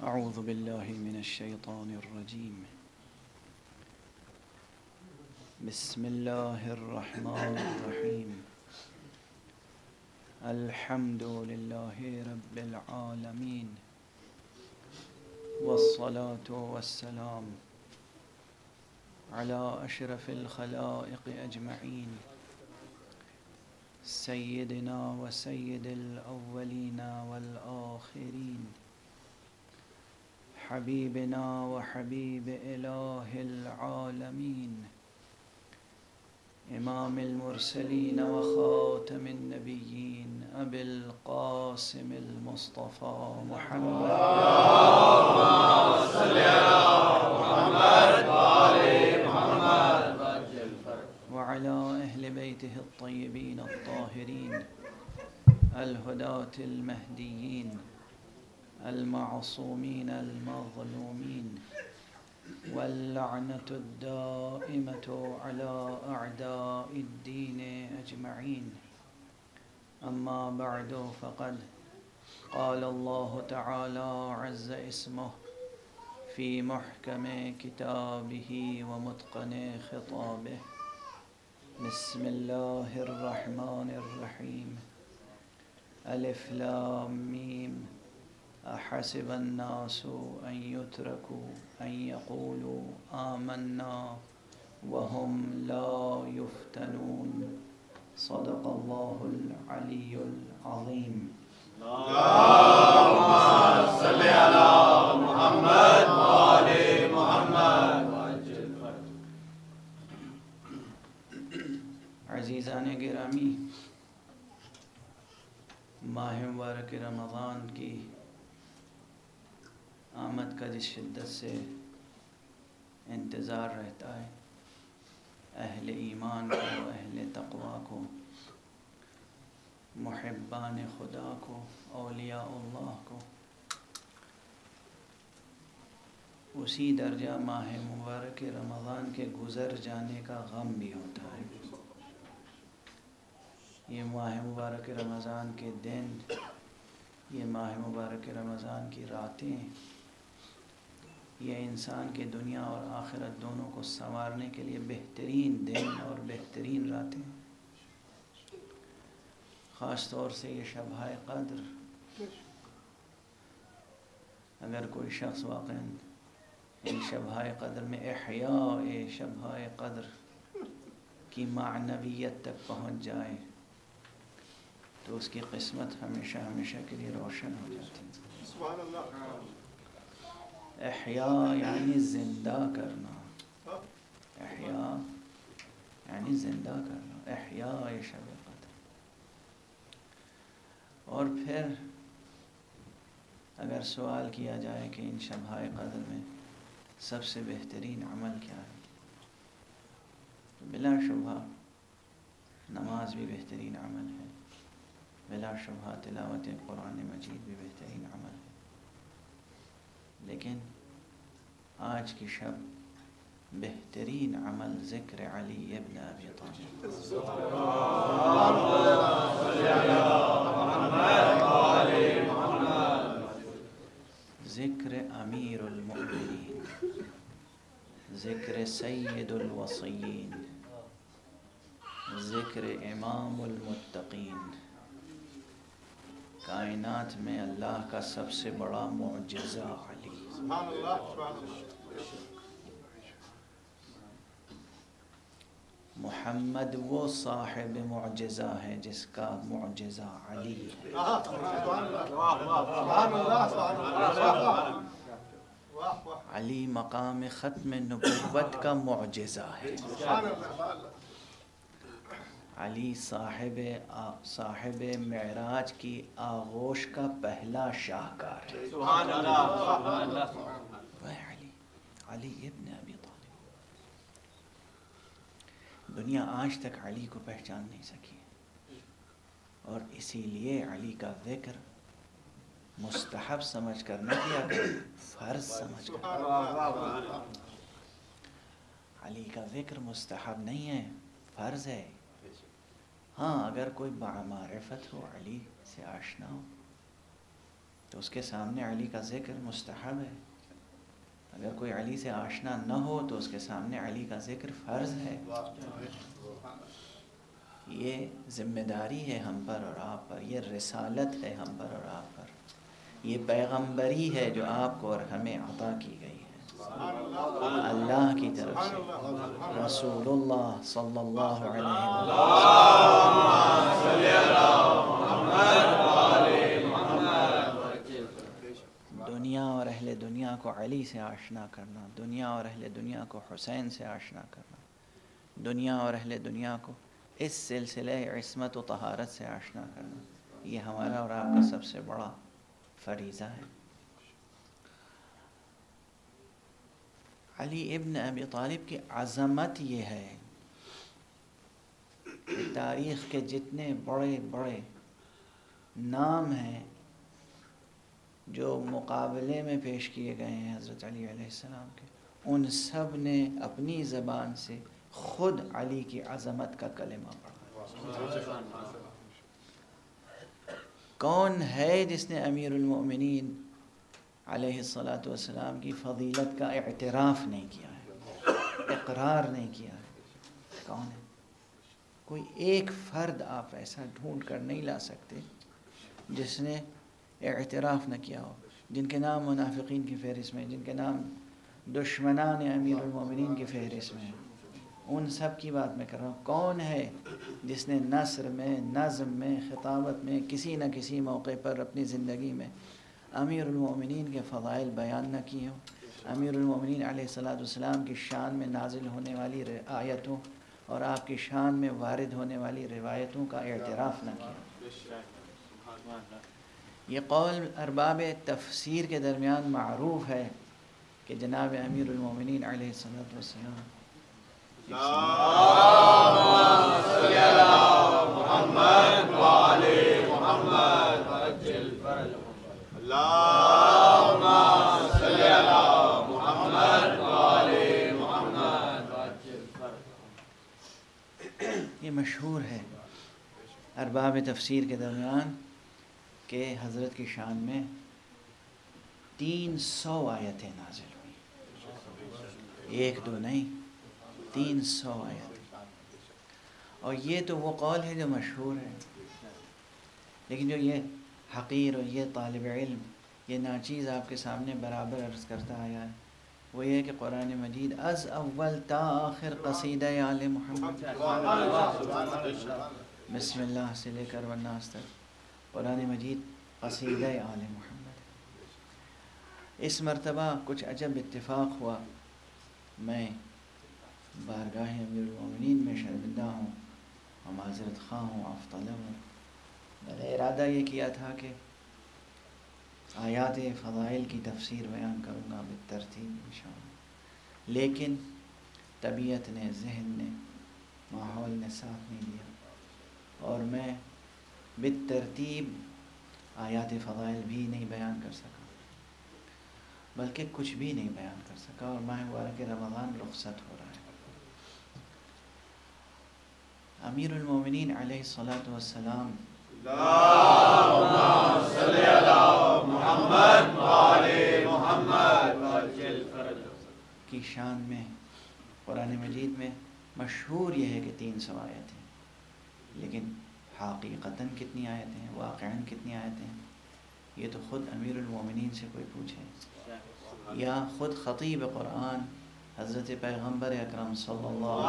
أعوذ بالله من الشيطان الرجيم. بسم الله الرحمن الرحيم. الحمد لله رب العالمين، والصلاة والسلام على أشرف الخلائق أجمعين، سيدنا وسيد الأولين والآخرين، حبيبنا وحبيب إله العالمين، إمام المرسلين وخاتم النبيين، أبي القاسم المصطفى محمد. اللهم صل على محمد وآل محمد وعلى أهل بيته الطيبين الطاهرين الهداة المهديين المعصومين المظلومين، واللعنة الدائمة على أعداء الدين أجمعين. أما بعد، فقد قال الله تعالى عز اسمه في محكم كتابه ومتقن خطابه. بسم الله الرحمن الرحيم. ألف لام ميم. أحسب الناس أن يتركوا أن يقولوا آمنا وهم لا يفتنون. صدق الله العلي العظيم. اللهم صل على محمد وآل محمد. عزیزان گرامی، ماہ مبارک رمضان کی آمد کا جس شدت سے انتظار رہتا ہے اہل ایمان کو، اہل تقوی کو، محبان خدا کو، اولیاء اللہ کو، اسی درجہ ماہ مبارک رمضان کے گزر جانے کا غم بھی ہوتا ہے۔ یہ ماہ مبارک رمضان کے دن، یہ ماہ مبارک رمضان کی راتیں، یہ انسان کی دنیا اور آخرت دونوں کو سنوارنے کے لیے بہترین دن اور بہترین راتیں۔ خاص طور سے یہ شبہ قدر، اگر کوئی شخص واقعاً ان شبہ قدر میں احیاء شبہ قدر کی معنویت تک پہنچ جائے تو اس کی قسمت ہمیشہ ہمیشہ کے لیے روشن ہو جاتی ہے۔ سبحان اللہ۔ احیاء یعنی زندہ کرنا، احیاء یعنی زندہ کرنا، احیاء شب قدر۔ اور پھر اگر سوال کیا جائے کہ ان شبہ قدر میں سب سے بہترین عمل کیا ہے، تو بلا شبہ نماز بھی بہترین عمل ہے، بلا شبہ تلاوت قرآن مجید بھی بہترین عمل ہے، لیکن آج کی شب بہترین عمل ذکر علی ابن ابی طالب، ذکر امیر المؤمنین، ذکر سید الوصیین، ذکر امام المتقین۔ کائنات میں اللہ کا سب سے بڑا معجزہ علی۔ سبحان اللہ۔ محمد وہ صاحب معجزہ ہے جس کا معجزہ علی ہے۔ علی مقام ختم نبوت کا معجزہ ہے۔ علی صاحب معراج کی آغوش کا پہلا شاہکار ہے۔ سبحان اللہ۔ وہ علی ابن ابی طالب۔ دنیا آج تک علی کو پہچان نہیں سکی، اور اسی لیے علی کا ذکر مستحب سمجھ کر نہ کیا کہ فرض سمجھ کر۔ علی کا ذکر مستحب نہیں ہے، فرض ہے۔ ہاں، اگر کوئی معرفت ہو، علی سے آشنا ہو، تو اس کے سامنے علی کا ذکر مستحب ہے. اگر کوئی علی سے آشنا نہ ہو تو اس کے سامنے علی کا ذکر فرض ہے. یہ ذمہ داری ہے ہم پر اور آپ پر، یہ رسالت ہے ہم پر اور آپ پر، یہ پیغمبری ہے جو آپ کو اور ہمیں عطا کی گئی ہے اللہ کی طرف سے. رسول اللہ صلی اللہ علیہ وسلم. دنیا اور اہل دنیا کو علی سے آشنا کرنا، دنیا اور اہل دنیا کو حسین سے آشنا کرنا، دنیا اور اہل دنیا کو اس سلسلہ عصمت و طہارت سے آشنا کرنا، یہ ہمارا اور آپ کا سب سے بڑا فریضہ ہے. علی ابن ابی طالب کی عظمت یہ ہے کہ تاریخ کے جتنے بڑے بڑے نام ہیں جو مقابلے میں پیش کیے گئے ہیں حضرت علی علیہ السلام کے، ان سب نے اپنی زبان سے خود علی کی عظمت کا کلمہ پڑھا. کون ہے جس نے امیر المؤمنین علیہ الصلاۃ والسلام کی فضیلت کا اعتراف نہیں کیا ہے، اقرار نہیں کیا ہے؟ کون ہے؟ کوئی ایک فرد آپ ایسا ڈھونڈ کر نہیں لا سکتے جس نے اعتراف نہ کیا ہو. جن کے نام منافقین کی فہرست میں، جن کے نام دشمنان امیر المومنین کی فہرست میں، ان سب کی بات میں کر رہا ہوں. کون ہے جس نے نثر میں، نظم میں، خطابت میں کسی نہ کسی موقع پر اپنی زندگی میں امیر المومنین کے فضائل بیان نہ کیے ہوں، امیر المومنین علیہ الصلاۃ والسلام کی شان میں نازل ہونے والی آیتوں اور آپ کی شان میں وارد ہونے والی روایتوں کا اعتراف نہ کیا؟ یہ قول ارباب تفسیر کے درمیان معروف ہے کہ جناب امیر المومنین علیہ الصلاۃ والسلام یہ مشہور ہے ارباب تفسیر کے درمیان کہ حضرت کی شان میں 300 آیتیں نازل ہوئی، ایک دو نہیں، 300 آیتیں. اور یہ تو وہ قول ہے جو مشہور ہے، لیکن جو یہ حقیر اور یہ طالب علم یہ ناچیز آپ کے سامنے برابر عرض کرتا آیا ہے وہ یہ کہ قرآن مجید از اول تا آخر قصیدہ آل محمد بسم اللہ سے لے کر والناس تک قرآن مجید قصیدہ آل محمد. اس مرتبہ کچھ عجب اتفاق ہوا، میں بارگاہ امیر المومنین میں شرمندہ ہوں اور معذرت خواہ ہوں، عفو طلب ہوں. میں نے ارادہ یہ کیا تھا کہ آیات فضائل کی تفسیر بیان کروں گا بالترتیب انشاءاللہ، لیکن طبیعت نے، ذہن نے، ماحول نے ساتھ نہیں دیا اور میں بالترتیب آیات فضائل بھی نہیں بیان کر سکا، بلکہ کچھ بھی نہیں بیان کر سکا. اور ماہ مبارک رمضان رخصت ہو رہا ہے. امیر المومنین علیہ الصلاۃ والسلام کی شان میں قرآن مجید میں مشہور یہ ہے کہ 300 آیتیں ہیں، لیکن حقیقتاً کتنی آیتیں ہیں، واقعاً کتنی آیتیں ہیں، یہ تو خود امیر المومنین سے کوئی پوچھے، یا خود خطیب قرآن حضرت پیغمبر اکرم صلی اللہ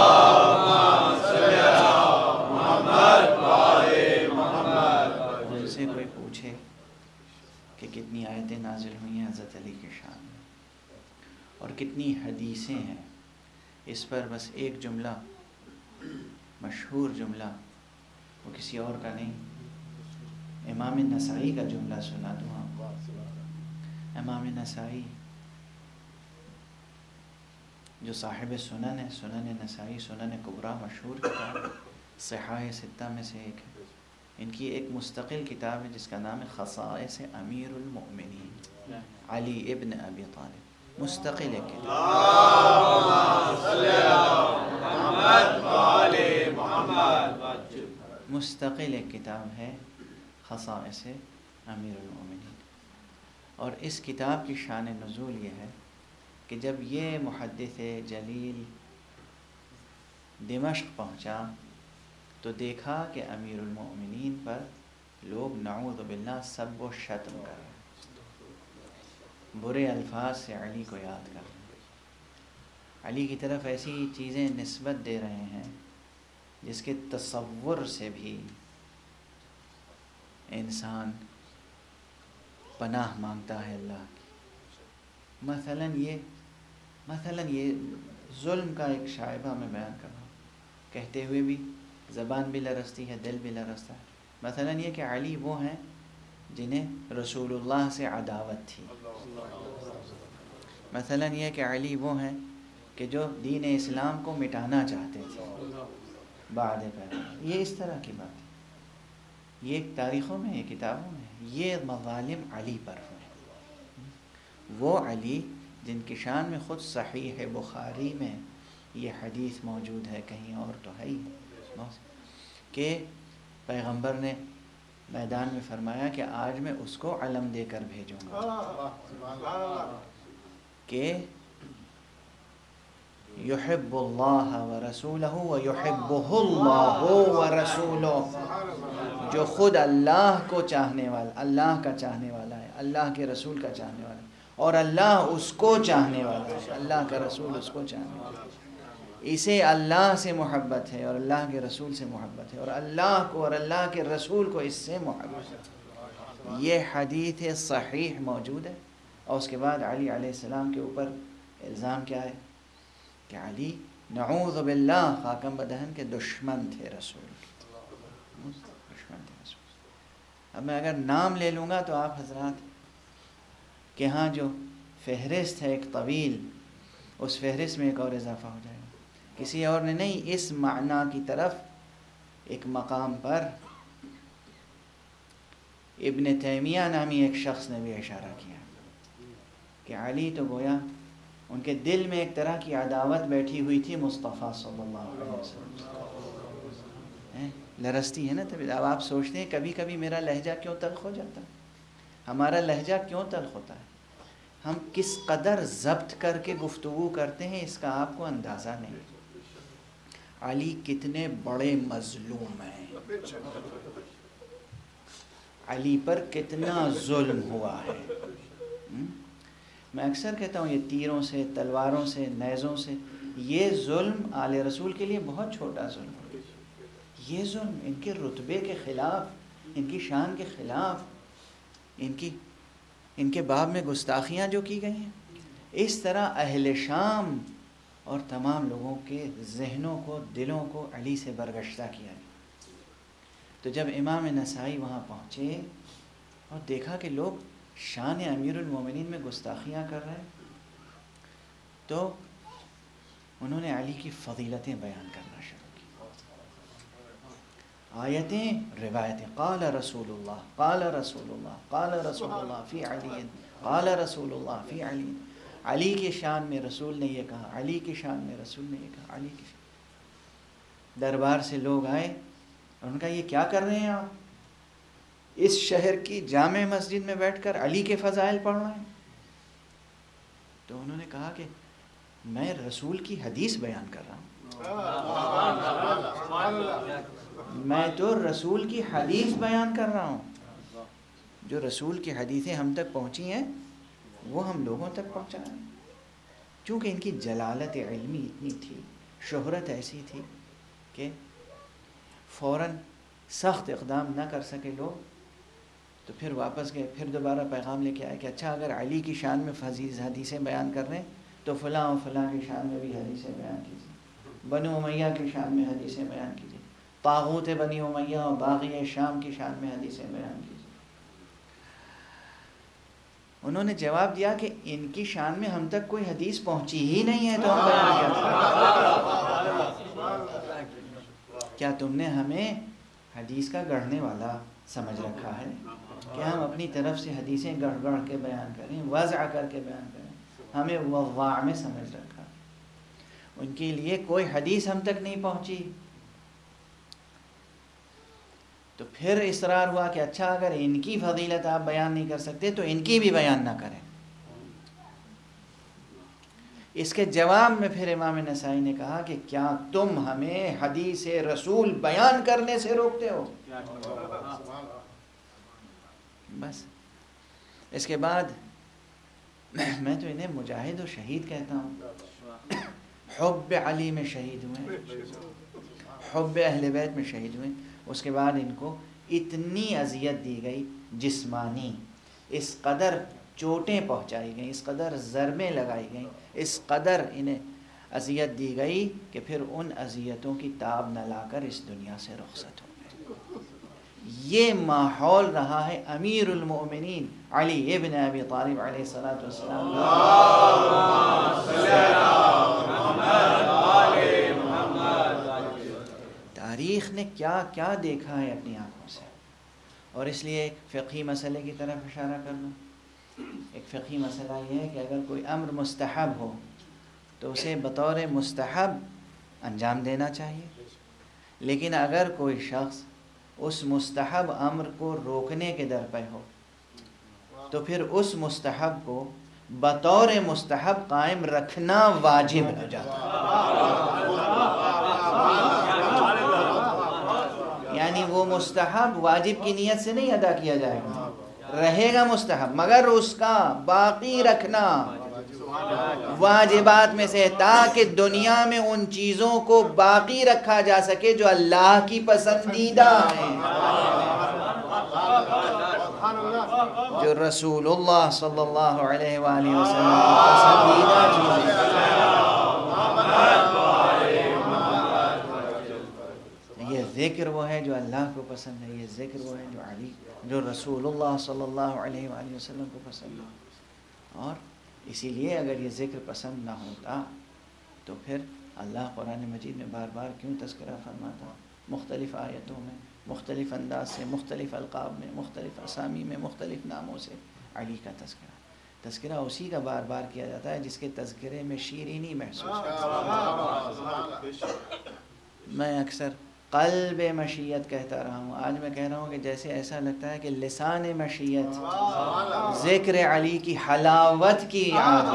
علیہ وسلم ان سے کوئی پوچھے کہ کتنی آیتیں نازل ہوئی ہیں حضرت علی کے شان میں اور کتنی حدیثیں ہیں. اس پر بس ایک جملہ، مشہور جملہ، وہ کسی اور کا نہیں، امام نسائی کا جملہ سنا دوں آپ کو. امام نسائی جو صاحب سنن ہے، سنن نسائی، سنن کبریٰ مشہور کتاب ہے، صحاح ستہ میں سے ایک ہے. ان کی ایک مستقل کتاب ہے جس کا نام ہے خصائص امیر المؤمنین علی ابن ابی طالب. مستقل ایک کتاب، مستقل ایک کتاب ہے خصائص امیر المؤمنین. اور اس کتاب کی شان نزول یہ ہے کہ جب یہ محدث جلیل دمشق پہنچا تو دیکھا کہ امیر المؤمنین پر لوگ نعوذ باللہ سب و شتم کر رہے ہیں، برے الفاظ سے علی کو یاد کر رہے ہیں، علی کی طرف ایسی چیزیں نسبت دے رہے ہیں جس کے تصور سے بھی انسان پناہ مانگتا ہے اللہ کی۔ مثلا یہ ظلم کا ایک شائبہ میں بیان کر رہا ہوں، کہتے ہوئے بھی زبان بھی لرزتی ہے، دل بھی لرزتا ہے۔ مثلا یہ کہ علی وہ ہیں جنہیں رسول اللہ سے عداوت تھی، مثلا یہ کہ علی وہ ہیں کہ جو دین اسلام کو مٹانا چاہتے تھے بعد پیغمبر، یہ اس طرح کی بات ہے، یہ تاریخوں میں، یہ کتابوں میں، یہ مظالم علی پر ہوئے۔ وہ علی جن کی شان میں خود صحیح بخاری میں یہ حدیث موجود ہے، کہیں اور تو ہے ہی کہ پیغمبر نے میدان میں فرمایا کہ آج میں اس کو علم دے کر بھیجوں گا کہ یحب اللہ ورسولہ ویحبہ اللہ ورسولہ، جو خود اللہ کو چاہنے والا، اللہ کا چاہنے والا ہے، اللہ کے رسول کا چاہنے والا ہے، اور اللہ اس کو چاہنے والا ہے، اللہ کا رسول اس کو چاہنے والا ہے، اسے اللہ سے محبت ہے اور اللہ کے رسول سے محبت ہے، اور اللہ کو اور اللہ کے رسول کو اس سے محبت ہے۔ یہ حدیث صحیح موجود ہے۔ اور اس کے بعد علی علیہ السلام کے اوپر الزام کیا ہے کہ علی نعوذ باللہ خاکم بدہن کے دشمن تھے رسول کے، دشمن تھے رسول۔ اب میں اگر نام لے لوں گا تو آپ حضرات کہ ہاں جو فہرست ہے ایک طویل، اس فہرست میں ایک اور اضافہ ہو جائے گا۔ کسی اور نے نہیں، اس معنی کی طرف ایک مقام پر ابن تیمیہ نامی ایک شخص نے بھی اشارہ کیا کہ علی تو گویا ان کے دل میں ایک طرح کی عداوت بیٹھی ہوئی تھی مصطفیٰ صلی اللہ علیہ وسلم، لرزتی ہے نا طبیعت۔ اب آپ سوچتے ہیں کبھی کبھی میرا لہجہ کیوں تلخ ہو جاتا ہے، ہمارا لہجہ کیوں تلخ ہوتا ہے، ہم کس قدر ضبط کر کے گفتگو کرتے ہیں اس کا آپ کو اندازہ نہیں۔ علی کتنے بڑے مظلوم ہیں، علی پر کتنا ظلم ہوا ہے۔ میں اکثر کہتا ہوں یہ تیروں سے، تلواروں سے، نیزوں سے، یہ ظلم آل رسول کے لیے بہت چھوٹا ظلم ہے۔ یہ ظلم ان کے رتبے کے خلاف، ان کی شان کے خلاف، ان کے باب میں گستاخیاں جو کی گئی ہیں، اس طرح اہل شام اور تمام لوگوں کے ذہنوں کو، دلوں کو علی سے برگشتہ کیا گیا۔ تو جب امام نسائی وہاں پہنچے اور دیکھا کہ لوگ شان امیر المومنین میں گستاخیاں کر رہے ہیں، تو انہوں نے علی کی فضیلتیں بیان کرنا شروع کی، آیتیں، روایتیں، قال رسول اللہ، قال رسول اللہ، قال رسول اللہ فی علی، قال رسول اللہ فی علی، علی کی شان میں رسول نے یہ کہا، علی کی شان میں رسول نے یہ کہا، علی کی شان۔ دربار سے لوگ آئے اور ان کا یہ کیا کر رہے ہیں آپ؟ اس شہر کی جامع مسجد میں بیٹھ کر علی کے فضائل پڑھ رہے ہیں؟ تو انہوں نے کہا کہ میں رسول کی حدیث بیان کر رہا ہوں، میں تو رسول کی حدیث بیان کر رہا ہوں، جو رسول کی حدیثیں ہم تک پہنچی ہیں وہ ہم لوگوں تک پہنچائیں۔ چونکہ ان کی جلالت علمی اتنی تھی، شہرت ایسی تھی کہ فوراً سخت اقدام نہ کر سکے لوگ، تو پھر واپس گئے، پھر دوبارہ پیغام لے کے آئے کہ اچھا اگر علی کی شان میں حدیثیں بیان کر رہے ہیں تو فلاں و فلاں کی شان میں بھی حدیثیں بیان کیجیے، بنو امیہ کی شان میں حدیثیں بیان کیجیے، طاغوت بنی امیہ اور باغی شام کی شان میں حدیثیں بیان کیجیے۔ انہوں نے جواب دیا کہ ان کی شان میں ہم تک کوئی حدیث پہنچی ہی نہیں ہے تو ہم بیان کیا تم نے ہمیں حدیث کا گڑھنے والا سمجھ رکھا ہے کہ ہم اپنی طرف سے حدیثیں گڑھ گڑھ کے بیان کریں، وضع کر کے بیان کریں؟ ہمیں وضاع میں سمجھ رکھا۔ ان کے لیے کوئی حدیث ہم تک نہیں پہنچی۔ تو پھر اصرار ہوا کہ اچھا اگر ان کی فضیلت آپ بیان نہیں کر سکتے تو ان کی بھی بیان نہ کریں. اس کے جواب میں پھر امام نسائی نے کہا کہ کیا تم ہمیں حدیث رسول بیان کرنے سے روکتے ہو؟ بس اس کے بعد میں تو انہیں مجاہد و شہید کہتا ہوں. حب علی میں شہید ہوئے, حب اہل بیت میں شہید ہوئے. اس کے بعد ان کو اتنی اذیت دی گئی جسمانی, اس قدر چوٹیں پہنچائی گئیں, اس قدر ضربیں لگائی گئیں, اس قدر انہیں اذیت دی گئی کہ پھر ان اذیتوں کی تاب نہ لا کر اس دنیا سے رخصت ہو گئے. یہ ماحول رہا ہے امیر المؤمنین علی ابن ابی طالب علیہ الصلوۃ والسلام. تاریخ نے کیا کیا دیکھا ہے اپنی آنکھوں سے. اور اس لیے ایک فقہی مسئلے کی طرف اشارہ کرنا. ایک فقہی مسئلہ یہ ہے کہ اگر کوئی امر مستحب ہو تو اسے بطور مستحب انجام دینا چاہیے, لیکن اگر کوئی شخص اس مستحب امر کو روکنے کے در پہ ہو تو پھر اس مستحب کو بطور مستحب قائم رکھنا واجب ہو جاتا ہے. یعنی وہ مستحب واجب کی نیت سے نہیں ادا کیا جائے گا, رہے گا مستحب, مگر اس کا باقی رکھنا واجبات میں سے, تاکہ دنیا میں ان چیزوں کو باقی رکھا جا سکے جو اللہ کی پسندیدہ ہیں, جو رسول اللہ صلی اللہ علیہ وآلہ وسلم کی پسندیدہ چیزیں. یہ ذکر وہ ہے جو اللہ کو پسند ہے, یہ ذکر وہ ہے جو رسول اللہ صلی اللہ علیہ وآلہ وسلم کو پسند ہے. اور اسی لیے اگر یہ ذکر پسند نہ ہوتا تو پھر اللہ قرآن مجید میں بار بار کیوں تذکرہ فرماتا, مختلف آیتوں میں مختلف انداز سے, مختلف القاب میں, مختلف اسامی میں, مختلف ناموں سے علی کا تذکرہ اسی کا بار بار کیا جاتا ہے جس کے تذکرے میں شیرینی محسوس ہے. میں اکثر قلب مشیت کہتا رہا ہوں, آج میں کہہ رہا ہوں کہ جیسے ایسا لگتا ہے کہ لسان مشیت ذکر علی کی حلاوت کی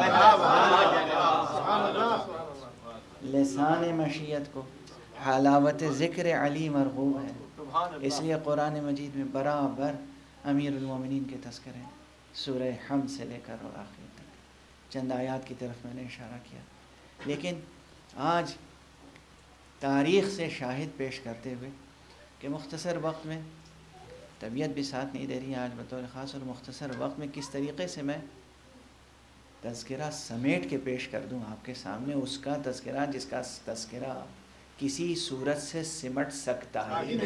لسان مشیت کو حلاوت ذکر علی مرغوب ہے. اس لیے قرآن مجید میں برابر امیر المومنین کے تذکرے سورہ حمد سے لے کر اور آخر تک. چند آیات کی طرف میں نے اشارہ کیا, لیکن آج تاریخ سے شاہد پیش کرتے ہوئے کہ مختصر وقت میں طبیعت بھی ساتھ نہیں دے رہی ہے آج بطور خاص, اور مختصر وقت میں کس طریقے سے میں تذکرہ سمیٹ کے پیش کر دوں آپ کے سامنے اس کا تذکرہ جس کا تذکرہ کسی صورت سے سمٹ سکتا ہے.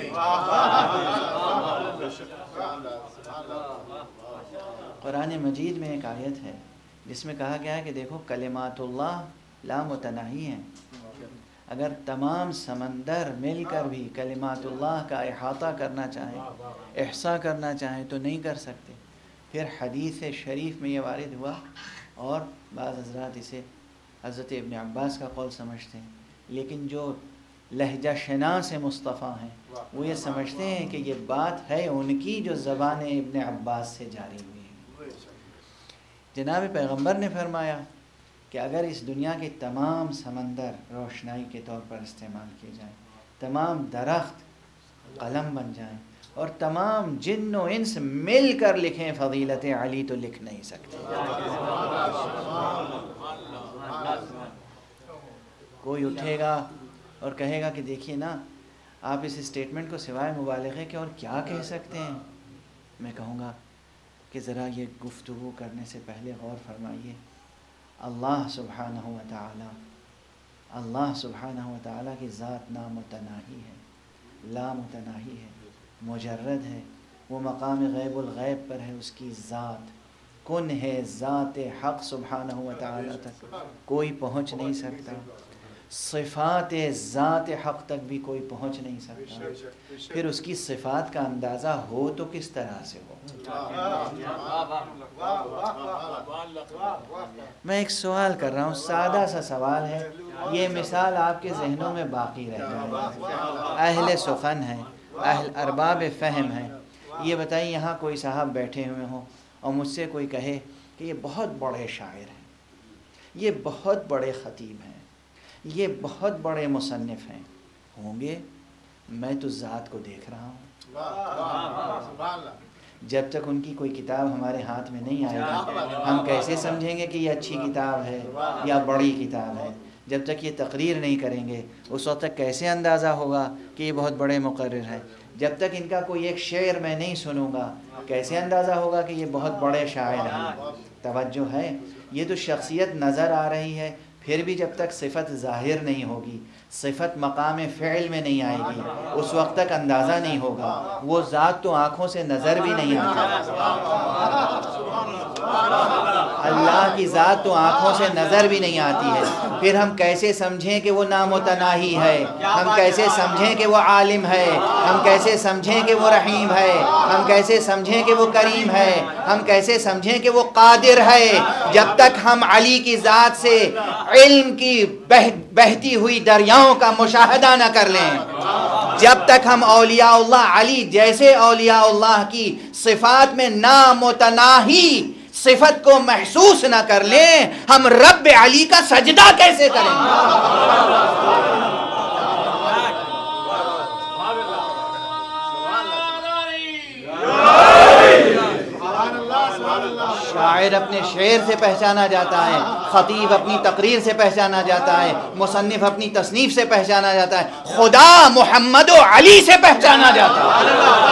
قرآن مجید میں ایک آیت ہے جس میں کہا گیا ہے کہ دیکھو کلمات اللہ لا متناہی ہیں, اگر تمام سمندر مل کر بھی کلمات اللہ کا احاطہ کرنا چاہیں, احصاء کرنا چاہیں تو نہیں کر سکتے. پھر حدیث شریف میں یہ وارد ہوا, اور بعض حضرات اسے حضرت ابن عباس کا قول سمجھتے ہیں, لیکن جو لہجہ شناس مصطفیٰ ہیں وہ یہ سمجھتے ہیں کہ یہ بات ہے ان کی جو زبان ابن عباس سے جاری ہوئی ہے. جناب پیغمبر نے فرمایا کہ اگر اس دنیا کے تمام سمندر روشنائی کے طور پر استعمال کیے جائیں, تمام درخت قلم بن جائیں, اور تمام جن و انس مل کر لکھیں فضیلت علی, تو لکھ نہیں سکتے. کوئی اٹھے گا اور کہے گا کہ دیکھیے نا آپ اس اسٹیٹمنٹ کو سوائے مبالغے کے اور کیا کہہ سکتے ہیں. میں کہوں گا کہ ذرا یہ گفتگو کرنے سے پہلے غور فرمائیے. اللہ سبحانہ و تعالیٰ کی ذات نامتناہی ہے, لا متناہی ہے, مجرد ہے, وہ مقام غیب الغیب پر ہے, اس کی ذات کن ہے, ذات حق سبحانہ و تعالیٰ تک کوئی پہنچ نہیں سکتا, صفات ذات حق تک بھی کوئی پہنچ نہیں سکتا. پھر اس کی صفات کا اندازہ ہو تو کس طرح سے ہو. میں ایک سوال کر رہا ہوں, سادہ سا سوال ہے, یہ مثال آپ کے ذہنوں میں باقی رہ جائے. اہل سخن ہیں, اہل ارباب فہم ہیں. یہ بتائیے یہاں کوئی صاحب بیٹھے ہوئے ہوں اور مجھ سے کوئی کہے کہ یہ بہت بڑے شاعر ہیں, یہ بہت بڑے خطیب ہیں, یہ بہت بڑے مصنف ہیں, ہوں گے؟ میں تو ذات کو دیکھ رہا ہوں. جب تک ان کی کوئی کتاب ہمارے ہاتھ میں نہیں آئے گی ہم کیسے سمجھیں گے کہ یہ اچھی کتاب ہے یا بڑی کتاب ہے؟ جب تک یہ تقریر نہیں کریں گے اس وقت تک کیسے اندازہ ہوگا کہ یہ بہت بڑے مقرر ہیں؟ جب تک ان کا کوئی ایک شعر میں نہیں سنوں گا کیسے اندازہ ہوگا کہ یہ بہت بڑے شاعر ہیں؟ توجہ ہے؟ یہ تو شخصیت نظر آ رہی ہے, پھر بھی جب تک صفت ظاہر نہیں ہوگی, صفت مقام فعل میں نہیں آئے گی, اس وقت تک اندازہ نہیں ہوگا. وہ ذات تو آنکھوں سے نظر بھی نہیں آتی. اللہ کی ذات تو آنکھوں سے نظر بھی نہیں آتی ہے, پھر ہم کیسے سمجھیں کہ وہ نامتناہی ہے؟ ہم کیسے سمجھیں کہ وہ عالم ہے؟ ہم کیسے سمجھیں کہ وہ رحیم ہے؟ ہم کیسے سمجھیں کہ وہ کریم ہے؟ ہم کیسے سمجھیں کہ وہ قادر ہے؟ جب تک ہم علی کی ذات سے علم کی بہتی ہوئی دریاؤں کا مشاہدہ نہ کر لیں, جب تک ہم اولیاء اللہ علی جیسے اولیاء اللہ کی صفات میں نامتناہی صفت کو محسوس نہ کر لیں, ہم رب علی کا سجدہ کیسے کریں گے؟ شاعر اپنے شعر سے پہچانا جاتا ہے, خطیب اپنی تقریر سے پہچانا جاتا ہے, مصنف اپنی تصنیف سے پہچانا جاتا ہے, خدا محمد و علی سے پہچانا جاتا ہے.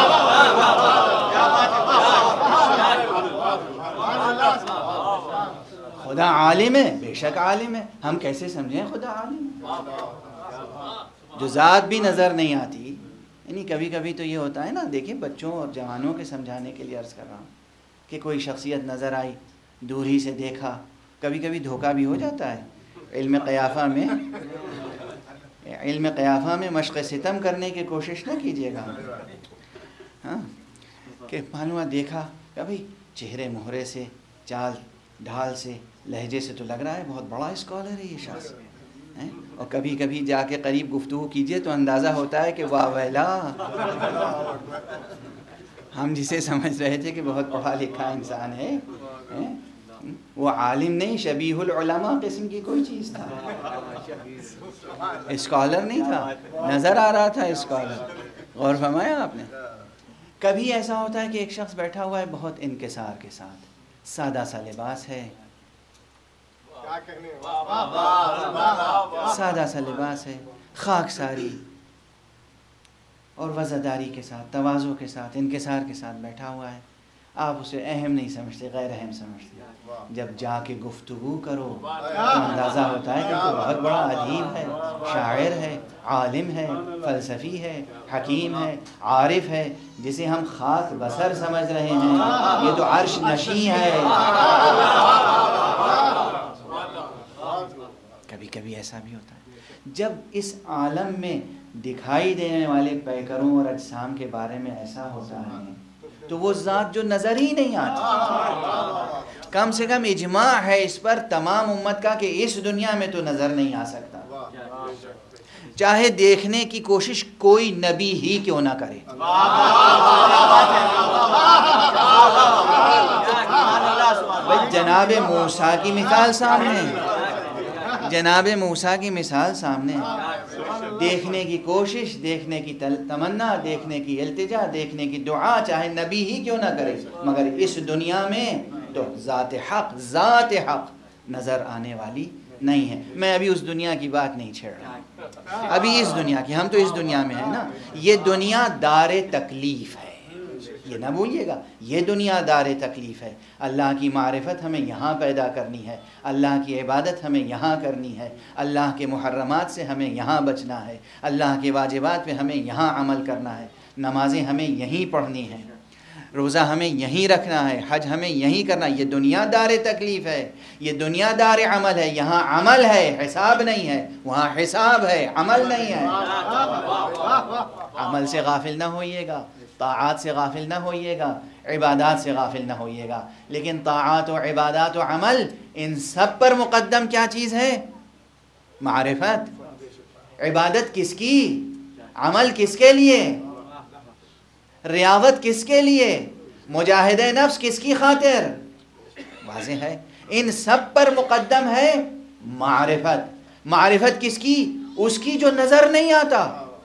خدا عالم ہے, بے شک عالم ہے, ہم کیسے سمجھیں خدا عالم ہے جو ذات بھی نظر نہیں آتی؟ یعنی کبھی کبھی تو یہ ہوتا ہے نا, دیکھیں بچوں اور جوانوں کے سمجھانے کے لیے عرض کر رہا ہوں کہ کوئی شخصیت نظر آئی, دور ہی سے دیکھا, کبھی کبھی دھوکہ بھی ہو جاتا ہے. علم قیافہ میں مشق ستم کرنے کی کوشش نہ کیجیے گا, ہاں, کہ معلومہ دیکھا کبھی چہرے مہرے سے, چال ڈھال سے, لہجے سے تو لگ رہا ہے بہت بڑا اسکالر ہے یہ شخص, اور کبھی کبھی جا کے قریب گفتگو کیجئے تو اندازہ ہوتا ہے کہ واہ ویلا, ہم جسے سمجھ رہے تھے کہ بہت پڑھا لکھا انسان ہے, وہ عالم نہیں, شبیہ العلماء قسم کی کوئی چیز تھا, اسکالر نہیں تھا, نظر آ رہا تھا اسکالر. غور فرمایا آپ نے؟ کبھی ایسا ہوتا ہے کہ ایک شخص بیٹھا ہوا ہے بہت انکسار کے ساتھ, سادہ سا لباس ہے, سادہ سا لباس ہے, خاک ساری اور وزاداری کے ساتھ, تواضع کے ساتھ, انکسار کے ساتھ بیٹھا ہوا ہے. آپ اسے اہم نہیں سمجھتے, غیر اہم سمجھتے. جب جا کے گفتگو کرو تو اندازہ ہوتا ہے کہ تو بہت بڑا ادیب ہے, شاعر ہے, عالم ہے, فلسفی ہے, حکیم ہے, عارف ہے, جسے ہم خاک بصر سمجھ رہے ہیں, یہ تو عرش نشیں ہے. کبھی کبھی ایسا بھی ہوتا ہے جب اس عالم میں دکھائی دینے والے پیکروں اور اجسام کے بارے میں ایسا ہوتا ہے تو وہ ذات جو نظر ہی نہیں آتی, کم سے کم اجماع ہے اس پر تمام امت کا کہ اس دنیا میں تو نظر نہیں آ سکتا, چاہے دیکھنے کی کوشش کوئی نبی ہی کیوں نہ کرے. جناب موسیٰ کی مثال سامنے, جناب موسیٰ کی مثال سامنے, دیکھنے کی کوشش, دیکھنے کی تمنا, دیکھنے کی التجا, دیکھنے کی دعا چاہے نبی ہی کیوں نہ کرے, مگر اس دنیا میں تو ذات حق نظر آنے والی نہیں ہے. میں ابھی اس دنیا کی بات نہیں چھیڑ رہا, ابھی اس دنیا کی, ہم تو اس دنیا میں ہیں نا. یہ دنیا دار تکلیف ہے, یہ نہ بھولیے گا, یہ دنیا دار تکلیف ہے. اللہ کی معرفت ہمیں یہاں پیدا کرنی ہے, اللہ کی عبادت ہمیں یہاں کرنی ہے, اللہ کے محرمات سے ہمیں یہاں بچنا ہے, اللہ کے واجبات پہ ہمیں یہاں عمل کرنا ہے, نمازیں ہمیں یہیں پڑھنی ہیں, روزہ ہمیں یہیں رکھنا ہے, حج ہمیں یہیں کرنا ہے. یہ دنیا دار تکلیف ہے, یہ دنیا دار عمل ہے. یہاں عمل ہے, حساب نہیں ہے, وہاں حساب ہے, عمل نہیں ہے. عمل سے غافل نہ ہوئیے گا, طاعات سے غافل نہ ہوئیے گا, عبادات سے غافل نہ ہوئیے گا, لیکن طاعات و عبادات و عمل ان سب پر مقدم کیا چیز ہے؟ معرفت. عبادت کس کی, عمل کس کے لیے؟ ریاضت کس کے لیے؟ مجاہد نفس کس کی خاطر؟ واضح ہے ان سب پر مقدم ہے معرفت. معرفت کس کی؟ اس کی جو نظر نہیں آتا.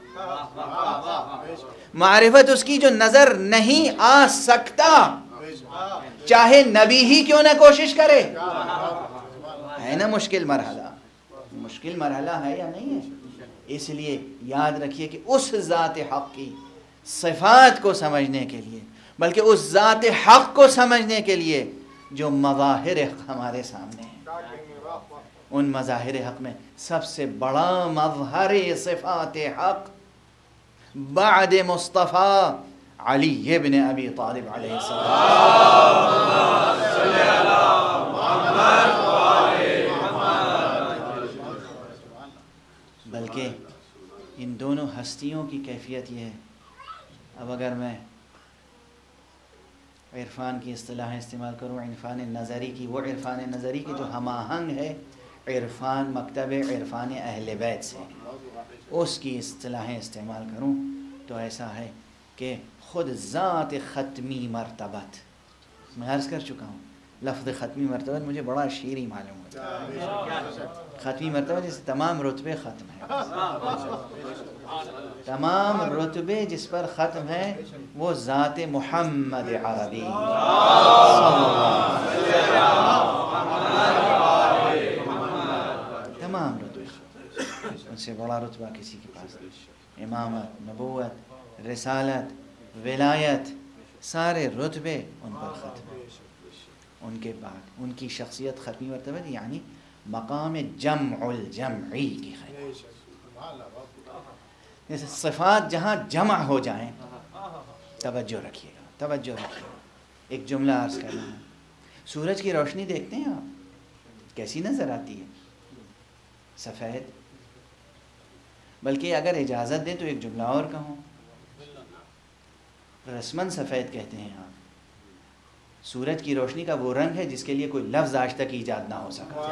معرفت اس کی جو نظر نہیں آ سکتا، چاہے نبی ہی کیوں نہ کوشش کرے. ہے نا مشکل مرحلہ؟ مشکل مرحلہ ہے یا نہیں ہے؟ اس لیے یاد رکھیے کہ اس ذات حق کی صفات کو سمجھنے کے لیے، بلکہ اس ذات حق کو سمجھنے کے لیے جو مظاہر حق ہمارے سامنے ہیں، ان مظاہر حق میں سب سے بڑا مظہر صفات حق بعد مصطفیٰ علی ابن ابی طالب علیہ السلام. بلکہ ان دونوں ہستیوں کی کیفیت یہ ہے. اب اگر میں عرفان کی اصطلاح استعمال کروں، عرفان نظری کی، وہ عرفان نظری کی جو ہم آہنگ ہے عرفان مکتب عرفان اہل بیت سے، اس کی اصطلاحیں استعمال کروں تو ایسا ہے کہ خود ذات ختمی مرتبت، میں عرض کر چکا ہوں لفظ ختمی مرتبت مجھے بڑا شیریں معلوم ہوتا ہے. ختمی مرتبت جس تمام رتبے ختم ہیں، تمام رتبے جس پر ختم ہیں وہ ذات محمد عربی تمام رتبے، ان سے بڑا رتبہ کسی کے پاس نہیں. امامت، نبوت، رسالت، ولایت، سارے رتبے ان پر ختم ہیں. ان کے بعد ان کی شخصیت ختمی مرتبہ یعنی مقام جمع الجمعی کی ہے. جیسے صفات جہاں جمع ہو جائیں، توجہ رکھیے گا، توجہ رکھیے گا. ایک جملہ عرض کرنا ہے. سورج کی روشنی دیکھتے ہیں آپ کیسی نظر آتی ہے؟ سفید. بلکہ اگر اجازت دیں تو ایک جملہ اور کہوں، رسماً سفید کہتے ہیں آپ. سورج کی روشنی کا وہ رنگ ہے جس کے لیے کوئی لفظ آج تک ایجاد نہ ہو سکا.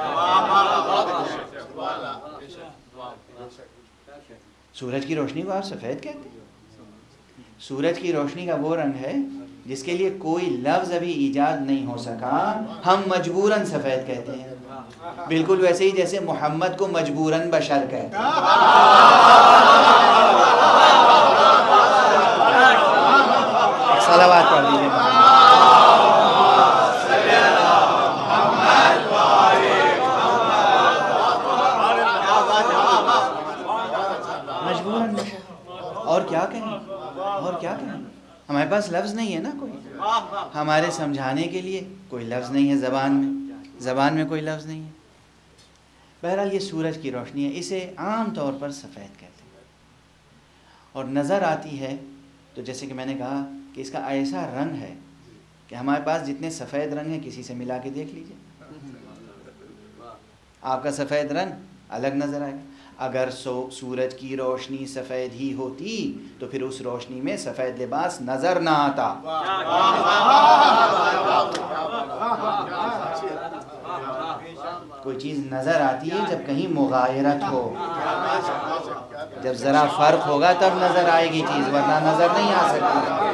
سورج کی روشنی کو آپ سفید کہتے ہیں؟ سورج کی روشنی کا وہ رنگ ہے جس کے لیے کوئی لفظ ابھی ایجاد نہیں ہو سکا، ہم مجبوراً سفید کہتے ہیں. بالکل ویسے ہی جیسے محمد کو مجبوراً بشر کہتے ہیں. صلوات پڑھ دیجیے. مجبوراً اور کیا کہیں، اور کیا کہیں. ہمارے پاس لفظ نہیں ہے نا کوئی، ہمارے سمجھانے کے لیے کوئی لفظ نہیں ہے زبان میں کوئی لفظ نہیں ہے. بہرحال یہ سورج کی روشنی ہے، اسے عام طور پر سفید کہتے ہیں. اور نظر آتی ہے تو جیسے کہ میں نے کہا کہ اس کا ایسا رنگ ہے کہ ہمارے پاس جتنے سفید رنگ ہیں کسی سے ملا کے دیکھ لیجئے، آپ کا سفید رنگ الگ نظر آئے گا. اگر سورج کی روشنی سفید ہی ہوتی تو پھر اس روشنی میں سفید لباس نظر نہ آتا. کوئی چیز نظر آتی ہے جب کہیں مغایرت ہو، جب ذرا فرق ہوگا تب نظر آئے گی چیز، ورنہ نظر نہیں آ سکتی.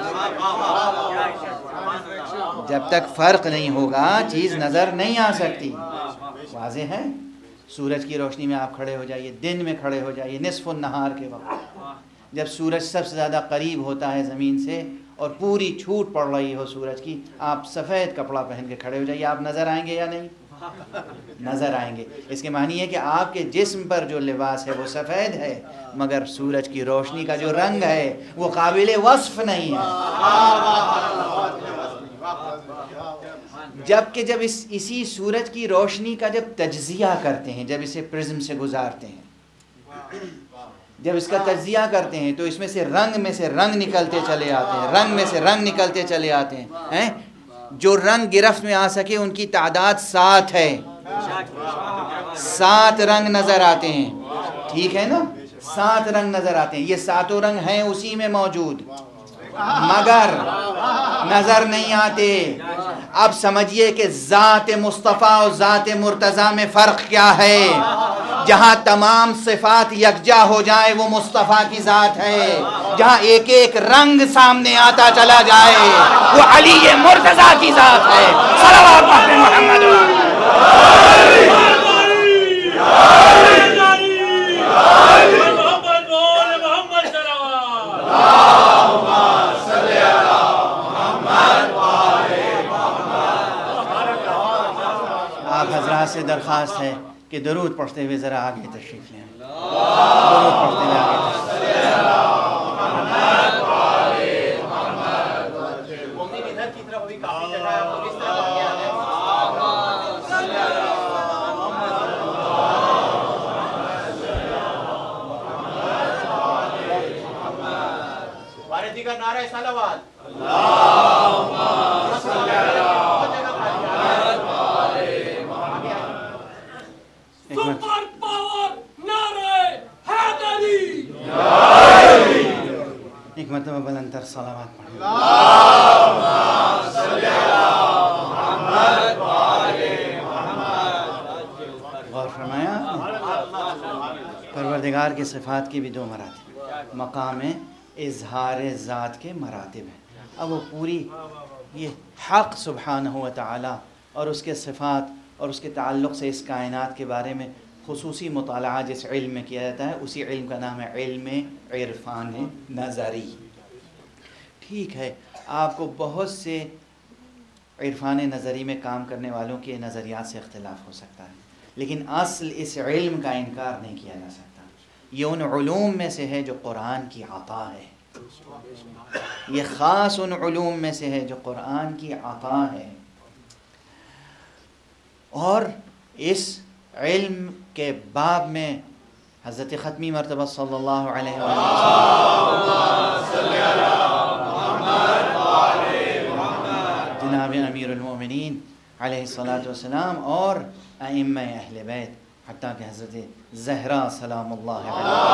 جب تک فرق نہیں ہوگا چیز نظر نہیں آ سکتی. واضح ہے؟ سورج کی روشنی میں آپ کھڑے ہو جائیے، دن میں کھڑے ہو جائیے، نصف النہار کے وقت جب سورج سب سے زیادہ قریب ہوتا ہے زمین سے اور پوری چھوٹ پڑ رہی ہو سورج کی، آپ سفید کپڑا پہن کے کھڑے ہو جائیے، آپ نظر آئیں گے یا نہیں؟ نظر آئیں گے. اس کے معنی ہے کہ آپ کے جسم پر جو لباس ہے وہ سفید ہے، مگر سورج کی روشنی کا جو رنگ ہے وہ قابل وصف نہیں ہے. جبکہ جب اسی سورج کی روشنی کا جب تجزیہ کرتے ہیں، جب اسے پرزم سے گزارتے ہیں، جب اس کا تجزیہ کرتے ہیں تو اس میں سے رنگ نکلتے چلے آتے ہیں، رنگ میں سے رنگ نکلتے چلے آتے ہیں. جو رنگ گرفت میں آ سکے ان کی تعداد 7 ہے. 7 رنگ نظر آتے ہیں، ٹھیک ہے نا؟ 7 رنگ نظر آتے ہیں. یہ 7 رنگ ہیں اسی میں موجود، مگر نظر نہیں آتے. اب سمجھیے کہ ذات مصطفیٰ اور ذات مرتضیٰ میں فرق کیا ہے. جہاں تمام صفات یکجا ہو جائیں وہ مصطفیٰ کی ذات ہے. جہاں ایک ایک رنگ سامنے آتا چلا جائے وہ علی مرتضیٰ کی ذات ہے. صلوات محمد آپ حضرات سے درخواست ہے کہ درود پڑھتے ہوئے ذرا آگے تشریف لیں. درود پڑھتے ہوئے آگے تشریف نعرہ صلوات سپر پاور نعرہ حیدری. ایک مرتبہ بلند تر صلوات پڑھیں. غور فرمایا پروردگار کی صفات کی بھی دو مراتب. مقام اظہار ذات کے مراتب ہیں. اب وہ پوری یہ حق سبحانہ و تعالی اور اس کے صفات اور اس کے تعلق سے اس کائنات کے بارے میں خصوصی مطالعہ جس علم میں کیا جاتا ہے اسی علم کا نام ہے علم عرفان نظری. ٹھیک ہے، آپ کو بہت سے عرفان نظری میں کام کرنے والوں کے نظریات سے اختلاف ہو سکتا ہے، لیکن اصل اس علم کا انکار نہیں کیا جا سکتا. یہ ان علوم میں سے ہے جو قرآن کی عطا ہے. یہ خاص ان علوم میں سے ہے جو قرآن کی عطا ہے. اور اس علم کے باب میں حضرت ختمی مرتبہ صلی اللہ علیہ وسلم جناب امیر المومنین علیہ الصلاۃ والسلام اور ائمہ اہل بیت حتیٰ کہ حضرت زہرا سلام اللہ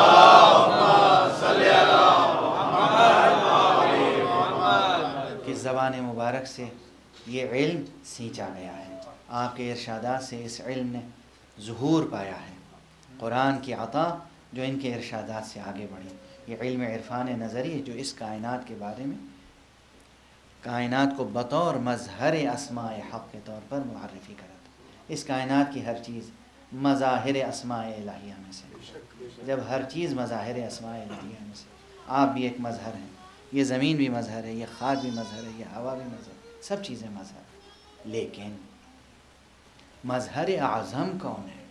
کی زبان مبارک سے یہ علم سینچا گیا ہے. آپ کے ارشادات سے اس علم نے ظہور پایا ہے. قرآن کی عطا جو ان کے ارشادات سے آگے بڑھی. یہ علم عرفان نظری جو اس کائنات کے بارے میں کائنات کو بطور مظہر اسماء حق کے طور پر معرفی کرتا. اس کائنات کی ہر چیز مظاہر اسماء الہیہ میں سے. جب ہر چیز مظاہر اسماء الہیہ میں سے، آپ بھی ایک مظہر ہیں. یہ زمین بھی مظہر ہے، یہ خاک بھی مظہر ہے، یہ ہوا بھی مظہر ہے، سب چیزیں مظہر ہیں. لیکن مظہر اعظم کون ہے؟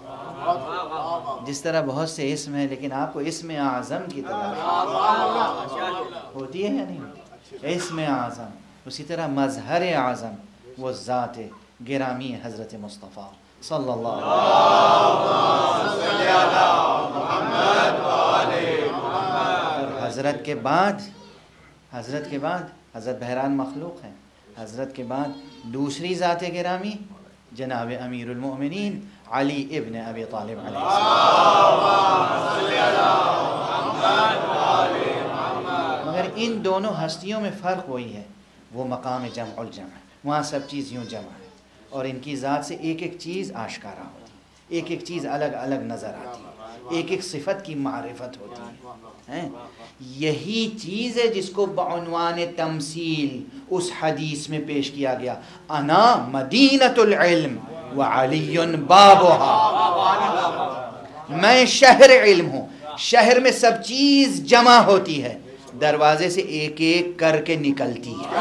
جس طرح بہت سے اسم ہیں لیکن آپ کو اسم اعظم کی تلاش ہوتی ہے یا نہیں ہوتی؟ اسم اعظم، اسی طرح مظہر اعظم وہ ذات گرامی حضرت مصطفیٰ صلی اللہ علیہ وسلم. حضرت کے بعد حضرت بہران مخلوق ہیں. حضرت کے بعد دوسری ذات گرامی جناب امیر المؤمنین علی ابن ابی طالب علیہ السلام. مگر ان دونوں ہستیوں میں فرق وہی ہے، وہ مقام جمع الجمع. وہاں سب چیز یوں جمع ہے اور ان کی ذات سے ایک ایک چیز آشکارا ہوتی ہے، ایک ایک چیز الگ الگ نظر آتی ہے، ایک ایک صفت کی معرفت ہوتی ہے. یہی چیز ہے جس کو بعنوان تمثیل اس حدیث میں پیش کیا گیا، انا مدینۃ العلم وعلی بابھا. میں شہر علم ہوں. شہر میں سب چیز جمع ہوتی ہے، دروازے سے ایک ایک کر کے نکلتی ہے.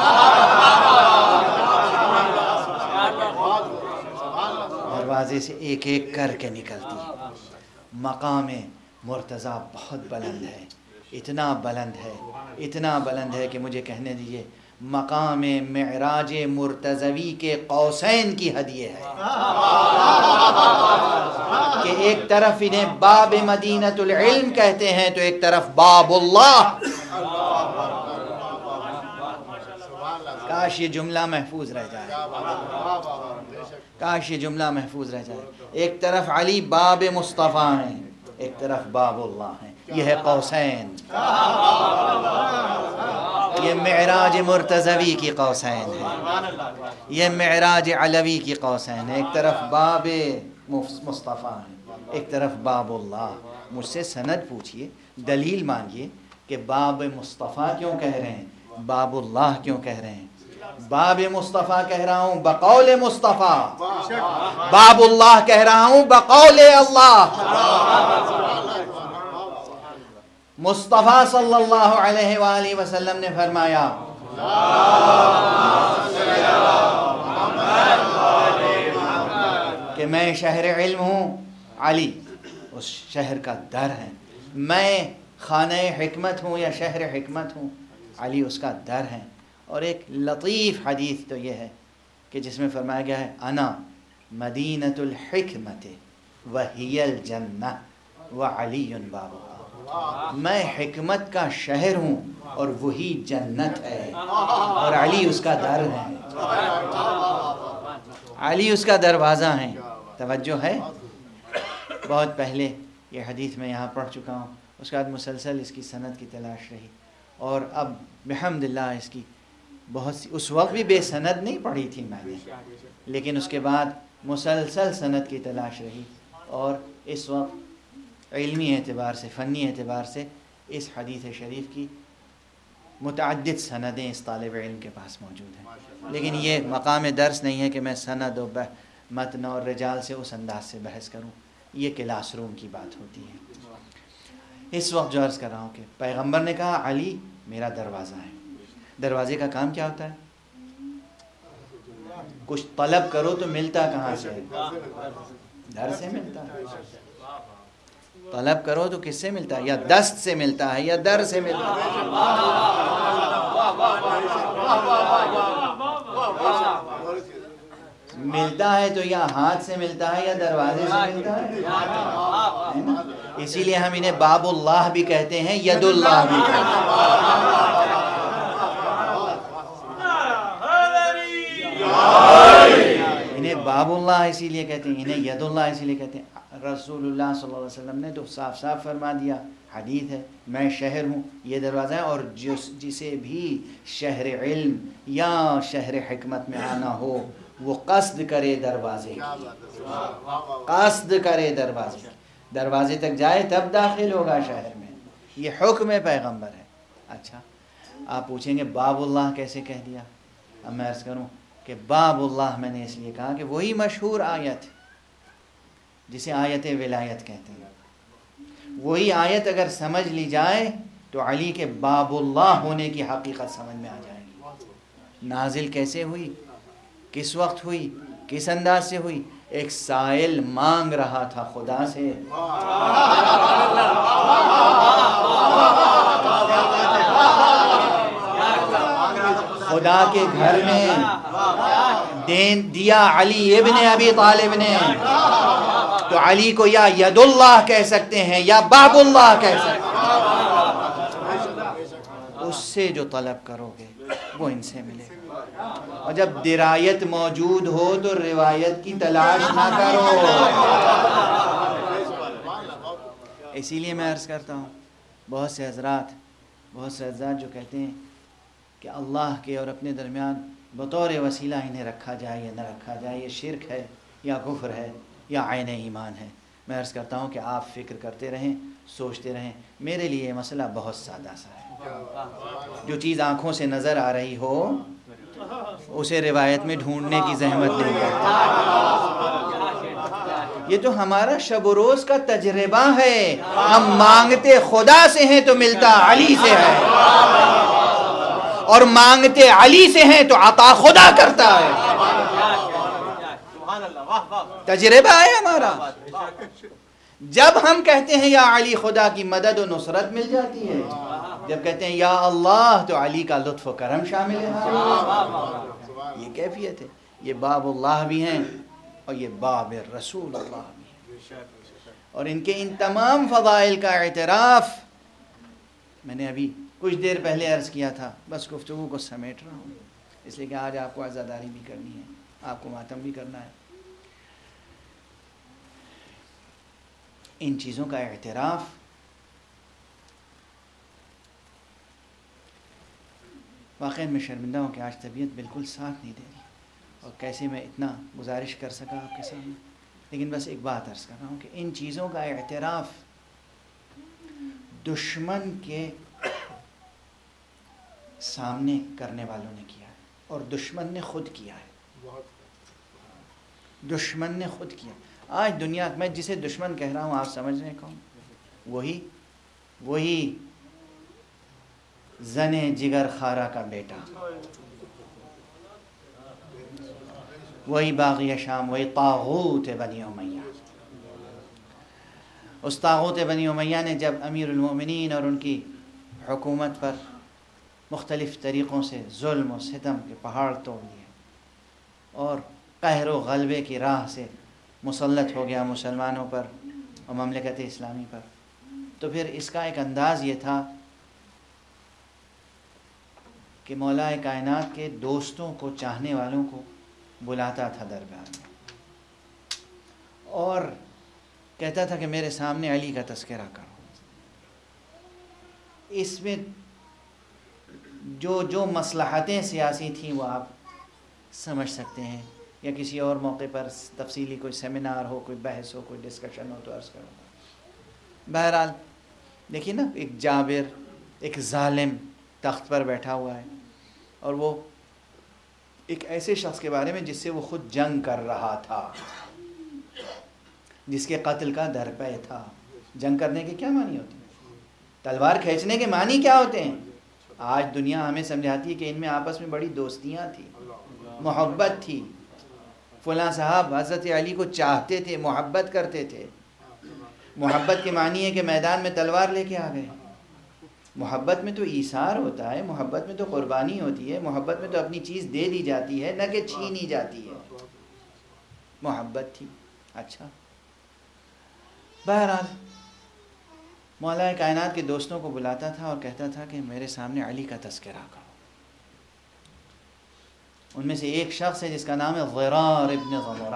دروازے سے ایک ایک کر کے نکلتی ہے. مقام مرتضیٰ بہت بلند ہے، اتنا بلند ہے کہ مجھے کہنے دیجئے مقام معراج مرتضوی کے قوسین کی حد یہ ہے کہ ایک طرف انہیں باب مدینۃ العلم کہتے ہیں تو ایک طرف باب اللہ. کاش یہ جملہ محفوظ رہ جائے. ایک طرف علی باب مصطفیٰ ہیں، ایک طرف باب اللہ ہیں. یہ ہے قوسین. یہ معراج مرتضوی کی قوسین ہے، یہ معراج علوی کی قوسین ہے. ایک طرف باب مصطفیٰ ہے، ایک طرف باب اللہ. مجھ سے سند پوچھئے، دلیل مانگیے کہ باب مصطفیٰ کیوں کہہ رہے ہیں، باب اللہ کیوں کہہ رہے ہیں. باب مصطفیٰ کہہ رہا ہوں بقول مصطفیٰ، باب اللہ کہہ رہا ہوں بقول اللہ. مصطفیٰ صلی اللہ علیہ وآلہ وسلم نے فرمایا کہ میں شہر علم ہوں، علی اس شہر کا در ہے. میں خانہ حکمت ہوں یا شہر حکمت ہوں، علی اس کا در ہے. اور ایک لطیف حدیث تو یہ ہے کہ جس میں فرمایا گیا ہے انا مدینۃ الحکمت وہی الجنہ وعلی باب اللہ. میں حکمت کا شہر ہوں اور وہی جنت ہے، اور علی اس کا در ہے، علی اس کا دروازہ ہے. توجہ ہے. بہت پہلے یہ حدیث میں یہاں پڑھ چکا ہوں، اس کے بعد مسلسل اس کی سند کی تلاش رہی، اور اب بحمداللہ اس کی بہت سی، اس وقت بھی بے سند نہیں پڑھی تھی میں نے، لیکن اس کے بعد مسلسل سند کی تلاش رہی، اور اس وقت علمی اعتبار سے، فنی اعتبار سے اس حدیث شریف کی متعدد سندیں اس طالب علم کے پاس موجود ہیں. لیکن یہ مقام درس نہیں ہے کہ میں سند و متن اور رجال سے اس انداز سے بحث کروں، یہ کلاس روم کی بات ہوتی ہے. اس وقت جو عرض کر رہا ہوں کہ پیغمبر نے کہا علی میرا دروازہ ہے. دروازے کا کام کیا ہوتا ہے؟ کچھ طلب کرو تو ملتا کہاں سے؟ در سے ملتا ہے. طلب کرو تو کس سے ملتا ہے؟ یا دست سے ملتا ہے یا در سے ملتا ہے. ملتا ہے تو یا ہاتھ سے ملتا ہے یا دروازے سے ملتا ہے. اسی لیے ہم انہیں باب اللہ بھی کہتے ہیں، ید اللہ بھی کہتے ہیں. انہیں باب اللہ اسی لیے کہتے ہیں، انہیں ید اللہ اسی لیے کہتے ہیں. رسول اللہ صلی اللہ علیہ وسلم نے تو صاف صاف فرما دیا، حدیث ہے، میں شہر ہوں، یہ دروازہ ہے، اور جسے بھی شہر علم یا شہر حکمت میں آنا ہو وہ قصد کرے دروازے کی، قصد کرے دروازے تک جائے تب داخل ہوگا شہر میں. یہ حکم پیغمبر ہے. اچھا آپ پوچھیں گے باب اللہ کیسے کہہ دیا؟ اب میں عرض کروں کہ باب اللہ میں نے اس لیے کہا کہ وہی مشہور آیت جسے آیت ولایت کہتے ہیں، وہی آیت اگر سمجھ لی جائے تو علی کے باب اللہ ہونے کی حقیقت سمجھ میں آ جائے گی. نازل کیسے ہوئی، کس وقت ہوئی، کس انداز سے ہوئی؟ ایک سائل مانگ رہا تھا خدا سے، خدا کے گھر میں دیا علی ابن ابی طالب نے، تو علی کو یا ید اللہ کہہ سکتے ہیں یا باب اللہ کہہ سکتے ہیں. اس سے جو طلب کرو گے وہ ان سے ملے گا. اور جب درایت موجود ہو تو روایت کی تلاش نہ کرو. اسی لیے میں عرض کرتا ہوں بہت سے حضرات جو کہتے ہیں کہ اللہ کے اور اپنے درمیان بطور وسیلہ انہیں رکھا جائے یا نہ رکھا جائے، یہ شرک ہے یا کفر ہے یا عین ایمان ہے. میں عرض کرتا ہوں کہ آپ فکر کرتے رہیں، سوچتے رہیں. میرے لیے یہ مسئلہ بہت سادہ سا ہے. جو چیز آنکھوں سے نظر آ رہی ہو اسے روایت میں ڈھونڈنے کی زحمت نہیں کرتا. یہ تو ہمارا شب و روز کا تجربہ ہے. ہم مانگتے خدا سے ہیں تو ملتا علی سے ہے، اور مانگتے علی سے ہیں تو عطا خدا کرتا ہے. تجربہ ہے ہمارا. جب ہم کہتے ہیں یا علی خدا کی مدد و نصرت مل جاتی ہے، جب کہتے ہیں یا اللہ تو علی کا لطف و کرم شامل ہے. یہ کیفیت ہے. یہ باب اللہ بھی ہیں اور یہ باب رسول اللہ بھی ہیں، اور ان کے ان تمام فضائل کا اعتراف میں نے ابھی کچھ دیر پہلے عرض کیا تھا. بس گفتگو کو سمیٹ رہا ہوں اس لیے کہ آج آپ کو عزاداری بھی کرنی ہے، آپ کو ماتم بھی کرنا ہے. ان چیزوں کا اعتراف واقعی میں شرمندہ ہوں کہ آج طبیعت بالکل ساتھ نہیں دے رہی اور کیسے میں اتنا گزارش کر سکا آپ کے سامنے. لیکن بس ایک بات عرض کر رہا ہوں کہ ان چیزوں کا اعتراف دشمن کے سامنے کرنے والوں نے کیا ہے اور دشمن نے خود کیا ہے. دشمن نے خود کیا. آج دنیا میں جسے دشمن کہہ رہا ہوں آپ سمجھ رہے ہیں کون؟ وہی زن جگر خارا کا بیٹا، وہی باغی شام، وہی طاغوت بنی امیہ. اس طاغوت بنی امیہ نے جب امیر المؤمنین اور ان کی حکومت پر مختلف طریقوں سے ظلم و ستم کے پہاڑ توڑ دیے اور قہر و غلبے کی راہ سے مسلط ہو گیا مسلمانوں پر اور مملکت اسلامی پر، تو پھر اس کا ایک انداز یہ تھا کہ مولا کائنات کے دوستوں کو، چاہنے والوں کو بلاتا تھا دربار میں اور کہتا تھا کہ میرے سامنے علی کا تذکرہ کرو. اس میں جو مصلحتیں سیاسی تھیں وہ آپ سمجھ سکتے ہیں، یا کسی اور موقع پر تفصیلی کوئی سیمینار ہو، کوئی بحث ہو، کوئی ڈسکشن ہو تو عرض کروں گا. بہرحال دیکھیے نا، ایک جابر، ایک ظالم تخت پر بیٹھا ہوا ہے اور وہ ایک ایسے شخص کے بارے میں جس سے وہ خود جنگ کر رہا تھا، جس کے قتل کا درپے تھا. جنگ کرنے کے کیا معنی ہوتے ہیں؟ تلوار کھینچنے کے معنی کیا ہوتے ہیں؟ آج دنیا ہمیں سمجھاتی ہے کہ ان میں آپس میں بڑی دوستیاں تھیں، محبت تھی. فلاں صاحب حضرت علی کو چاہتے تھے، محبت کرتے تھے. محبت کے معنی ہے کہ میدان میں تلوار لے کے آ گئے. محبت میں تو ایثار ہوتا ہے، محبت میں تو قربانی ہوتی ہے، محبت میں تو اپنی چیز دے دی جاتی ہے، نہ کہ چھینی جاتی ہے. محبت تھی. اچھا، بہرحال مولا کائنات کے دوستوں کو بلاتا تھا اور کہتا تھا کہ میرے سامنے علی کا تذکرہ کرو. ان میں سے ایک شخص ہے جس کا نام ہے ضرار ابن ضمرہ.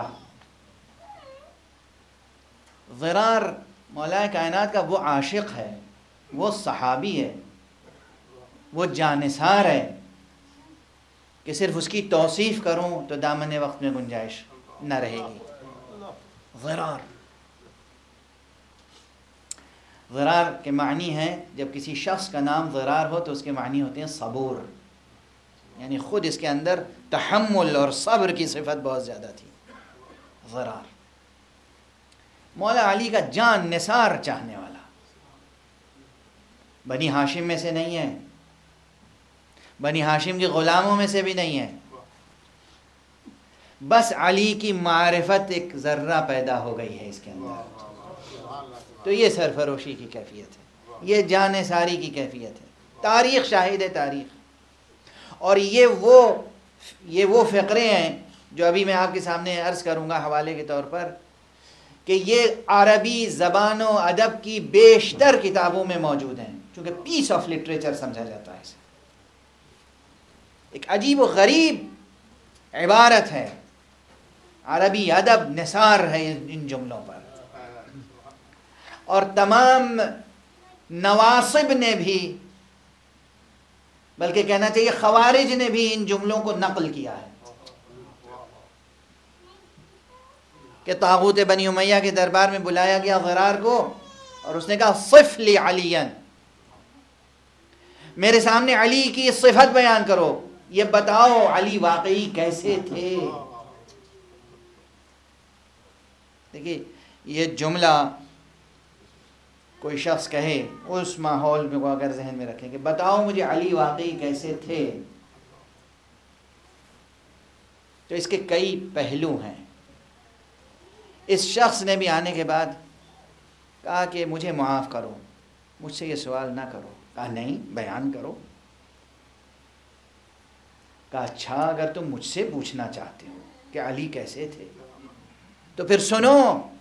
ضرار مولا کائنات کا وہ عاشق ہے، وہ صحابی ہے، وہ جانثار ہے کہ صرف اس کی توصیف کروں تو دامن وقت میں گنجائش نہ رہے گی. ضرار کے معنی ہے، جب کسی شخص کا نام ضرار ہو تو اس کے معنی ہوتے ہیں صبور، یعنی خود اس کے اندر تحمل اور صبر کی صفت بہت زیادہ تھی. ضرار مولا علی کا جان نثار چاہنے والا، بنی ہاشم میں سے نہیں ہے، بنی ہاشم کے غلاموں میں سے بھی نہیں ہے، بس علی کی معرفت ایک ذرہ پیدا ہو گئی ہے اس کے اندر، تو یہ سرفروشی کی کیفیت ہے، یہ جان ساری کی کیفیت ہے. تاریخ شاہد ہے، تاریخ. اور یہ وہ فقرے ہیں جو ابھی میں آپ کے سامنے عرض کروں گا حوالے کے طور پر، کہ یہ عربی زبان و ادب کی بیشتر کتابوں میں موجود ہیں، چونکہ پیس آف لٹریچر سمجھا جاتا ہے اسے. ایک عجیب و غریب عبارت ہے، عربی ادب نثار ہے ان جملوں پر. اور تمام نواصب نے بھی، بلکہ کہنا چاہیے خوارج نے بھی ان جملوں کو نقل کیا ہے کہ طاغوت بنی امیہ کے دربار میں بلایا گیا ضرار کو اور اس نے کہا صف لی علی، میرے سامنے علی کی صفت بیان کرو، یہ بتاؤ علی واقعی کیسے تھے. دیکھیے یہ جملہ کوئی شخص کہے اس ماحول میں کو اگر ذہن میں رکھیں کہ بتاؤ مجھے علی واقعی کیسے تھے، تو اس کے کئی پہلو ہیں. اس شخص نے بھی آنے کے بعد کہا کہ مجھے معاف کرو، مجھ سے یہ سوال نہ کرو. کہا نہیں، بیان کرو. کہا اچھا، اگر تم مجھ سے پوچھنا چاہتے ہو کہ علی کیسے تھے تو پھر سنو.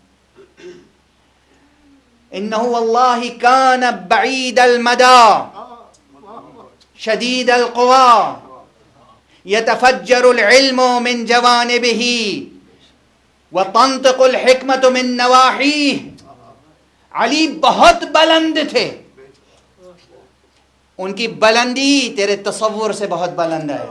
انہ واللہ کان بعید المدى شدید القوى یتفجر العلم من جوانبه وتنطق الحکمت من نواحیہ. علی بہت بلند تھے، ان کی بلندی تیرے تصور سے بہت بلند ہے.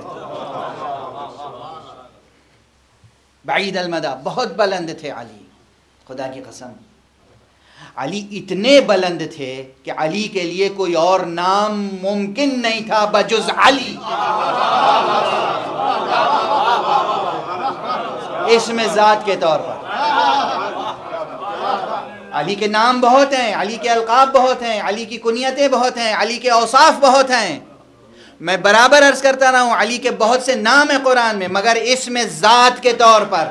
بعید المدى، بہت بلند تھے علی. خدا کی قسم علی اتنے بلند تھے کہ علی کے لیے کوئی اور نام ممکن نہیں تھا بجز علی. اسم ذات کے طور پر علی کے نام بہت ہیں، علی کے القاب بہت ہیں، علی کی کنیتیں بہت ہیں، علی کے اوصاف بہت ہیں. میں برابر عرض کرتا رہا ہوں علی کے بہت سے نام ہیں قرآن میں، مگر اسم ذات کے طور پر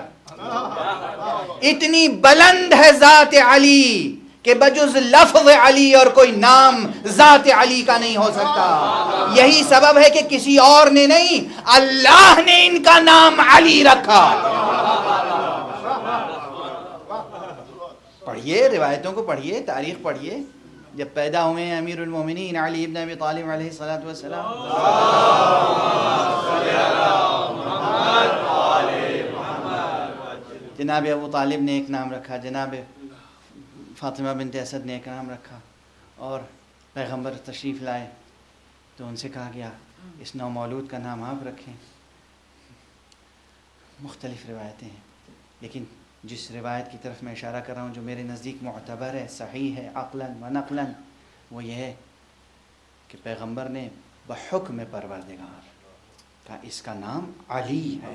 اتنی بلند ہے ذات علی کہ بجز لفظ علی اور کوئی نام ذات علی کا نہیں ہو سکتا. یہی سبب ہے کہ کسی اور نے نہیں، اللہ نے ان کا نام علی رکھا. پڑھیے روایتوں کو، پڑھیے تاریخ پڑھیے. جب پیدا ہوئے ہیں امیر المومنین علی ابن ابی طالب علیہ السلام، جناب ابو طالب نے ایک نام رکھا، جناب فاطمہ بنت اسد نے ایک نام رکھا، اور پیغمبر تشریف لائے تو ان سے کہا گیا اس نو مولود کا نام آپ رکھیں. مختلف روایتیں ہیں، لیکن جس روایت کی طرف میں اشارہ کر رہا ہوں جو میرے نزدیک معتبر ہے، صحیح ہے عقلاً و نقلاً، وہ یہ ہے کہ پیغمبر نے بحکم پروردگار کہا اس کا نام علی ہے،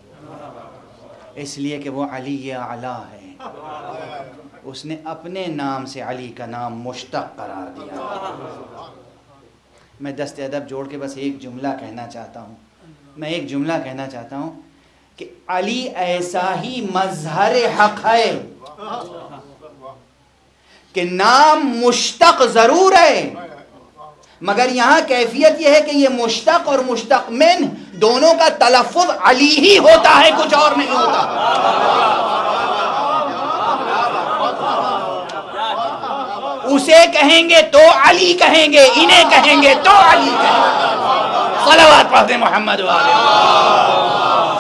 اس لیے کہ وہ علی اعلیٰ ہے. اس نے اپنے نام سے علی کا نام مشتق قرار دیا. میں دست ادب جوڑ کے بس ایک جملہ کہنا چاہتا ہوں، میں ایک جملہ کہنا چاہتا ہوں کہ علی ایسا ہی مظہر حق ہے کہ نام مشتق ضرور ہے، مگر یہاں کیفیت یہ ہے کہ یہ مشتق اور مشتق من دونوں کا تلفظ علی ہی ہوتا ہے، کچھ اور نہیں ہوتا. اسے کہیں گے تو علی کہیں گے، انہیں کہیں گے تو علی کہیں گے. صلوات پڑھ دیں محمد والے.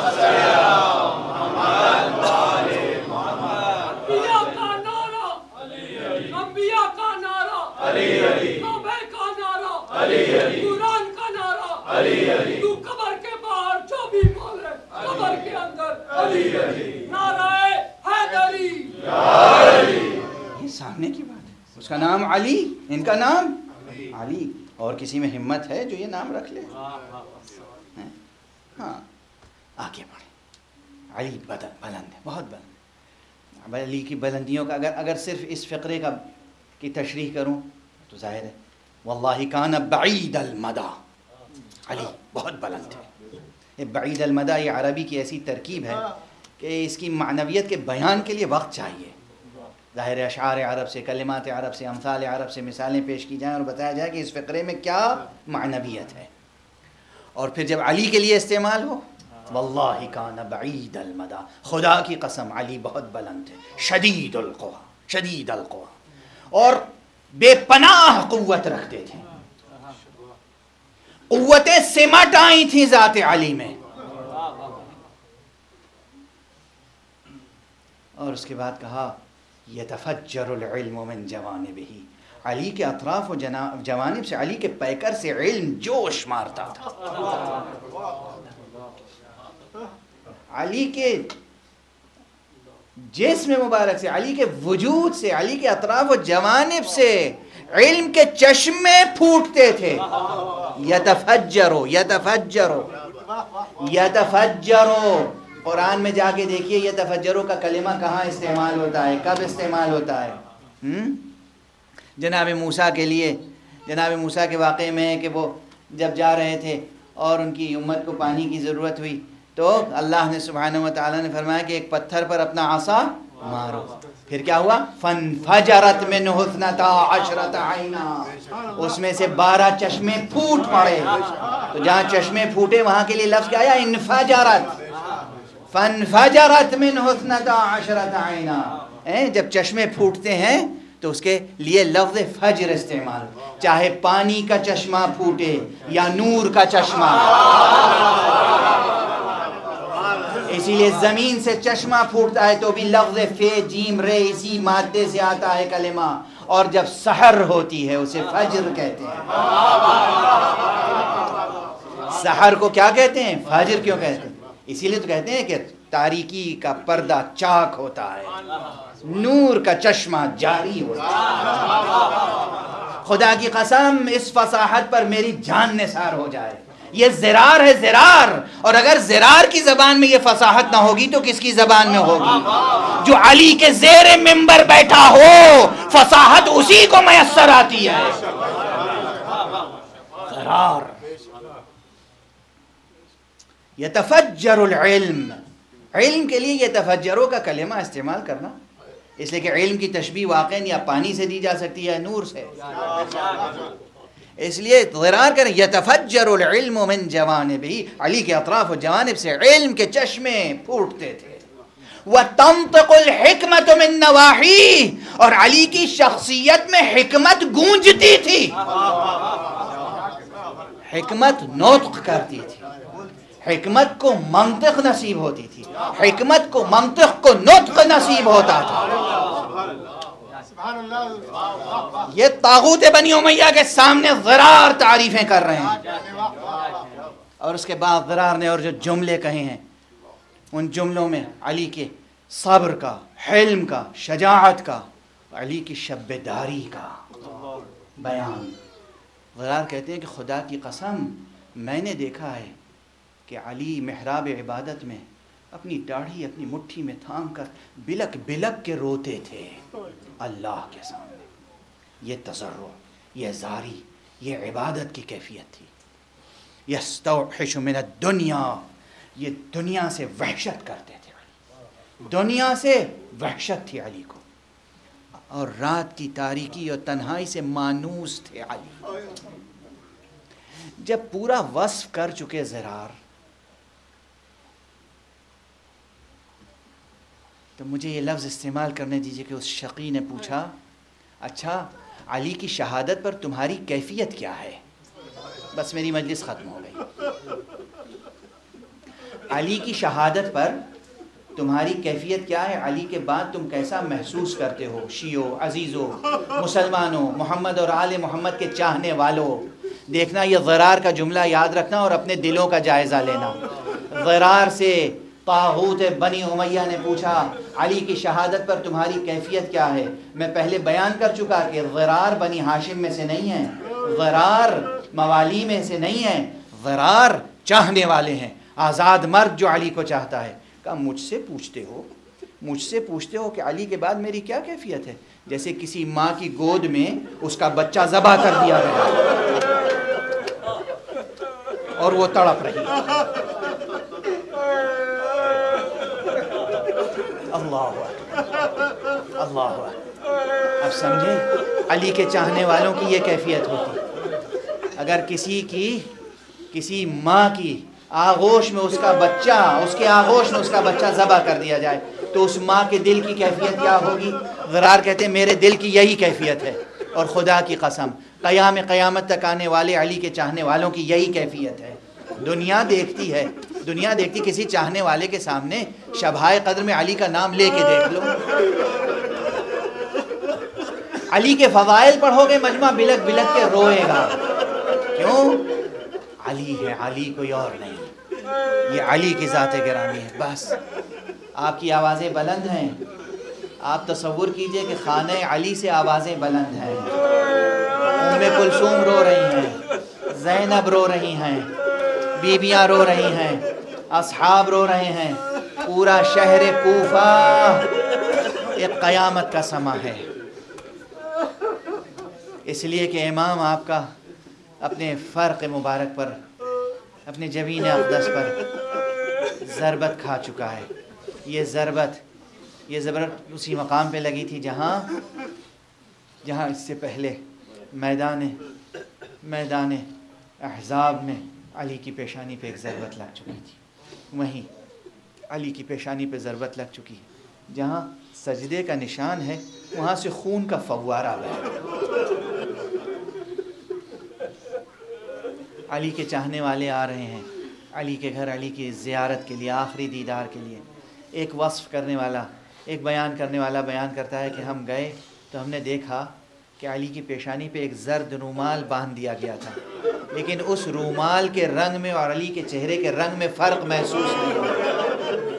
قرآن کا نعرہ، تو قبر کے باہر جو بھی بولے قبر کے اندر نعرہ حیدری. یہ سامنے کی بات ہے، اس کا نام علی، ان کا نام علی. اور کسی میں ہمت ہے جو یہ نام رکھ لے؟ ہاں آگے بڑھیں. علی بلند ہے، بہت بلند. علی کی بلندیوں کا اگر صرف اس فقرے کی تشریح کروں تو ظاہر ہے واللہ کان بعید المدى، علی بہت بلند ہے. یہ بعید المدى یہ عربی کی ایسی ترکیب ہے کہ اس کی معنویت کے بیان کے لیے وقت چاہیے. ظاہر اشعار عرب سے، کلمات عرب سے، امثال عرب سے مثالیں پیش کی جائیں اور بتایا جائے کہ اس فقرے میں کیا معنویت ہے، اور پھر جب علی کے لیے استعمال ہو واللہ کان بعید المدى، خدا کی قسم علی بہت بلند ہے. شدید القوی، شدید القوی، اور بے پناہ قوت رکھتے تھے. قوتیں سمٹ آئی تھیں ذات علی میں. اور اس کے بعد کہا یتفجر العلم من جوانبہ، علی کے اطراف و جوانب سے، علی کے پیکر سے علم جوش مارتا تھا. علی کے جسم مبارک سے، علی کے وجود سے، علی کے اطراف و جوانب سے علم کے چشمے پھوٹتے تھے. یتفجرو یتفجرو یتفجرو. قرآن میں جا کے دیکھیے یتفجرو کا کلمہ کہاں استعمال ہوتا ہے، کب استعمال ہوتا ہے. جناب موسیٰ کے لیے، جناب موسیٰ کے واقعے میں ہے کہ وہ جب جا رہے تھے اور ان کی امت کو پانی کی ضرورت ہوئی تو اللہ نے سبحانہ و تعالیٰ نے فرمایا کہ ایک پتھر پر اپنا عصا مارو. پھر کیا ہوا؟ فانفجرت منہ اثنتا عشرۃ عینا، اس میں سے 12 چشمے پھوٹ پڑے. تو جہاں چشمے پھوٹے وہاں کے لیے لفظ کیا آیا؟ انفجرت. فانفجرت منہ اثنتا عشرۃ عینا. جب چشمے پھوٹتے ہیں تو اس کے لیے لفظ فجر استعمال، چاہے پانی کا چشمہ پھوٹے یا نور کا چشمہ. اسی لیے زمین سے چشمہ پھوٹتا ہے تو بھی لفظ فے جیم رے اسی مادے سے آتا ہے کلمہ، اور جب سحر ہوتی ہے اسے فجر کہتے ہیں۔ سحر کو کیا کہتے ہیں؟ فجر کیوں کہتے ہیں؟ اسی لیے تو کہتے ہیں کہ تاریکی کا پردہ چاک ہوتا ہے، نور کا چشمہ جاری ہوتا ہے۔ خدا کی قسم اس فصاحت پر میری جان نثار ہو جائے، یہ زرار ہے، زرار، اور اگر زرار کی زبان میں یہ فصاحت نہ ہوگی تو کس کی زبان میں ہوگی؟ جو علی کے زیر منبر بیٹھا ہو فصاحت اسی کو میسر آتی ہے۔ زرار یتفجر العلم، علم کے لیے یہ تفجروں کا کلمہ استعمال کرنا، اس لیے کہ علم کی تشبیہ واقعاً یا پانی سے دی جا سکتی ہے، نور سے، اس لیے ضرار کریں یتفجر العلم من جوانبہ، علی کے اطراف و جوانب سے علم کے چشمے پھوٹتے تھے۔ وَتَنطِقُ الْحِكْمَةُ مِن نَوَاحِيهِ، اور علی کی شخصیت میں حکمت گونجتی تھی، حکمت نطق کرتی تھی، حکمت کو منطق نصیب ہوتی تھی، حکمت کو منطق کو نطق نصیب ہوتا تھا۔ یہ طاغوت بنی امیہ کے سامنے ضرار تعریفیں کر رہے ہیں، اور اس کے بعد ضرار نے اور جو جملے کہے ہیں ان جملوں میں علی کے صبر کا، حلم کا، شجاعت کا، علی کی شبداری کا بیان۔ ضرار کہتے ہیں کہ خدا کی قسم میں نے دیکھا ہے کہ علی محراب عبادت میں اپنی داڑھی اپنی مٹھی میں تھام کر بلک بلک کے روتے تھے اللہ کے سامنے۔ یہ تضرع، یہ زاری، یہ عبادت کی کیفیت تھی۔ یستوحش من الدنیا، یہ دنیا سے وحشت کرتے تھے علی، دنیا سے وحشت تھی علی کو، اور رات کی تاریکی اور تنہائی سے مانوس تھے علی۔ جب پورا وصف کر چکے زرار تو مجھے یہ لفظ استعمال کرنے دیجئے کہ اس شقی نے پوچھا اچھا علی کی شہادت پر تمہاری کیفیت کیا ہے؟ بس میری مجلس ختم ہو گئی۔ علی کی شہادت پر تمہاری کیفیت کیا ہے؟ علی کے بعد تم کیسا محسوس کرتے ہو؟ شیعو، عزیزو، مسلمانوں، محمد اور آل محمد کے چاہنے والوں، دیکھنا یہ ضرار کا جملہ یاد رکھنا اور اپنے دلوں کا جائزہ لینا۔ ضرار سے طاغوت بنی امیہ نے پوچھا علی کی شہادت پر تمہاری کیفیت کیا ہے؟ میں پہلے بیان کر چکا کہ ضرار بنی ہاشم میں سے نہیں ہیں، ضرار موالی میں سے نہیں ہیں، ضرار چاہنے والے ہیں، آزاد مرد جو علی کو چاہتا ہے۔ کہا مجھ سے پوچھتے ہو کہ علی کے بعد میری کیا کیفیت ہے؟ جیسے کسی ماں کی گود میں اس کا بچہ ذبح کر دیا گیا اور وہ تڑپ رہی۔ اللہ اکبر، اللہ اکبر۔ اب سمجھے علی کے چاہنے والوں کی یہ کیفیت ہوتی۔ اگر کسی ماں کی آغوش میں اس کا بچہ، اس کے آغوش میں اس کا بچہ ذبح کر دیا جائے تو اس ماں کے دل کی کیفیت کیا ہوگی؟ ضرار کہتے ہیں میرے دل کی یہی کیفیت ہے، اور خدا کی قسم قیامت تک آنے والے علی کے چاہنے والوں کی یہی کیفیت ہے۔ دنیا دیکھتی کسی چاہنے والے کے سامنے شبہائے قدر میں علی کا نام لے کے دیکھ لو، علی کے فضائل پڑھو گے مجمع بلک بلک کے روئے گا۔ کیوں؟ علی ہے، علی کوئی اور نہیں، یہ علی کی ذات گرامی ہے۔ بس آپ کی آوازیں بلند ہیں، آپ تصور کیجئے کہ خانہ علی سے آوازیں بلند ہیں، ام کلثوم رو رہی ہیں، زینب رو رہی ہیں، بیبیاں رو رہی ہیں، اصحاب رو رہے ہیں، پورا شہر کوفہ ایک قیامت کا سما ہے۔ اس لیے کہ امام آپ کا اپنے فرق مبارک پر، اپنے جبین اقدس پر ضربت کھا چکا ہے۔ یہ ضربت اسی مقام پہ لگی تھی جہاں اس سے پہلے میدان احزاب میں علی کی پیشانی پہ ایک ضربت لگ چکی تھی، وہیں علی کی پیشانی پہ ضربت لگ چکی ہے، جہاں سجدے کا نشان ہے وہاں سے خون کا فوارہ بہا۔ علی کے چاہنے والے آ رہے ہیں، علی کے گھر علی کی زیارت کے لیے، آخری دیدار کے لیے. ایک وصف کرنے والا، ایک بیان کرنے والا بیان کرتا ہے کہ ہم گئے تو ہم نے دیکھا کہ علی کی پیشانی پہ ایک زرد رومال باندھ دیا گیا تھا، لیکن اس رومال کے رنگ میں اور علی کے چہرے کے رنگ میں فرق محسوس نہیں ہوا،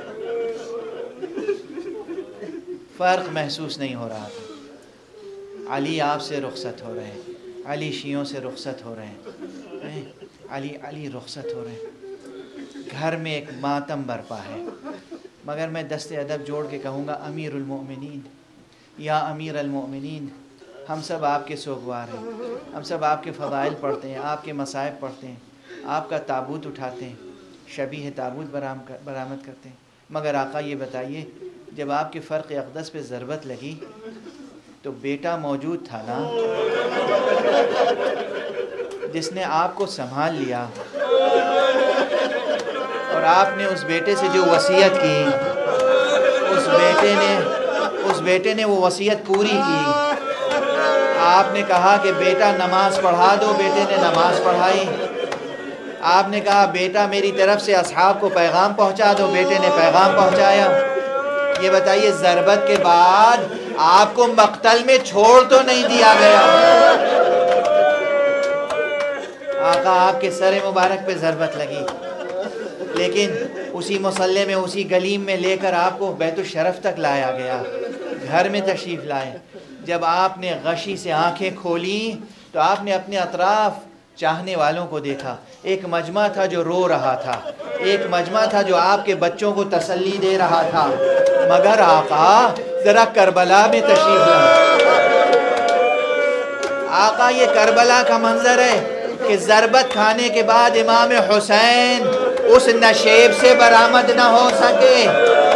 فرق محسوس نہیں ہو رہا تھا. علی آپ سے رخصت ہو رہے ہیں، علی شیعوں سے رخصت ہو رہے ہیں، علی رخصت ہو رہے ہیں. گھر میں ایک ماتم برپا ہے. مگر میں دست ادب جوڑ کے کہوں گا امیر المؤمنین، یا امیر المؤمنین، ہم سب آپ کے سوگوار ہیں، ہم سب آپ کے فضائل پڑھتے ہیں، آپ کے مصائب پڑھتے ہیں، آپ کا تابوت اٹھاتے ہیں، شبیہ تابوت برآمد کرتے ہیں. مگر آقا یہ بتائیے، جب آپ کے فرق اقدس پہ ضربت لگی تو بیٹا موجود تھا نا، جس نے آپ کو سنبھال لیا، اور آپ نے اس بیٹے سے جو وصیت کی، اس بیٹے نے وہ وصیت پوری کی. آپ نے کہا کہ بیٹا نماز پڑھا دو، بیٹے نے نماز پڑھائی. آپ نے کہا بیٹا میری طرف سے اصحاب کو پیغام پہنچا دو، بیٹے نے پیغام پہنچایا. یہ بتائیے ضربت کے بعد آپ کو مقتل میں چھوڑ تو نہیں دیا گیا. آقا آپ کے سر مبارک پہ ضربت لگی، لیکن اسی مصلے میں، اسی گلیم میں لے کر آپ کو بیت الشرف تک لایا گیا، گھر میں تشریف لائے. جب آپ نے غشی سے آنکھیں کھولیں تو آپ نے اپنے اطراف چاہنے والوں کو دیکھا. ایک مجمع تھا جو رو رہا تھا، ایک مجمع تھا جو آپ کے بچوں کو تسلی دے رہا تھا. مگر آقا ذرا کربلا میں تشریف لائے. آقا یہ کربلا کا منظر ہے کہ ضربت کھانے کے بعد امام حسین اس نشیب سے برآمد نہ ہو سکے.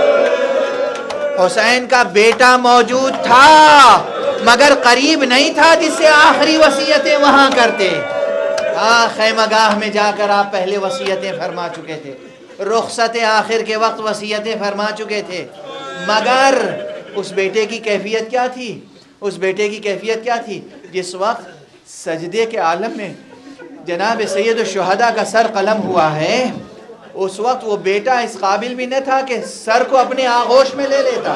حسین کا بیٹا موجود تھا مگر قریب نہیں تھا جس سے آخری وصیتیں وہاں کرتے. ہاں، خیمہ گاہ میں جا کر آپ پہلے وصیتیں فرما چکے تھے، رخصت آخر کے وقت وصیتیں فرما چکے تھے. مگر اس بیٹے کی کیفیت کیا تھی؟ اس بیٹے کی کیفیت کیا تھی؟ جس وقت سجدے کے عالم میں جناب سید الشہداء کا سر قلم ہوا ہے، اس وقت وہ بیٹا اس قابل بھی نہ تھا کہ سر کو اپنے آغوش میں لے لیتا.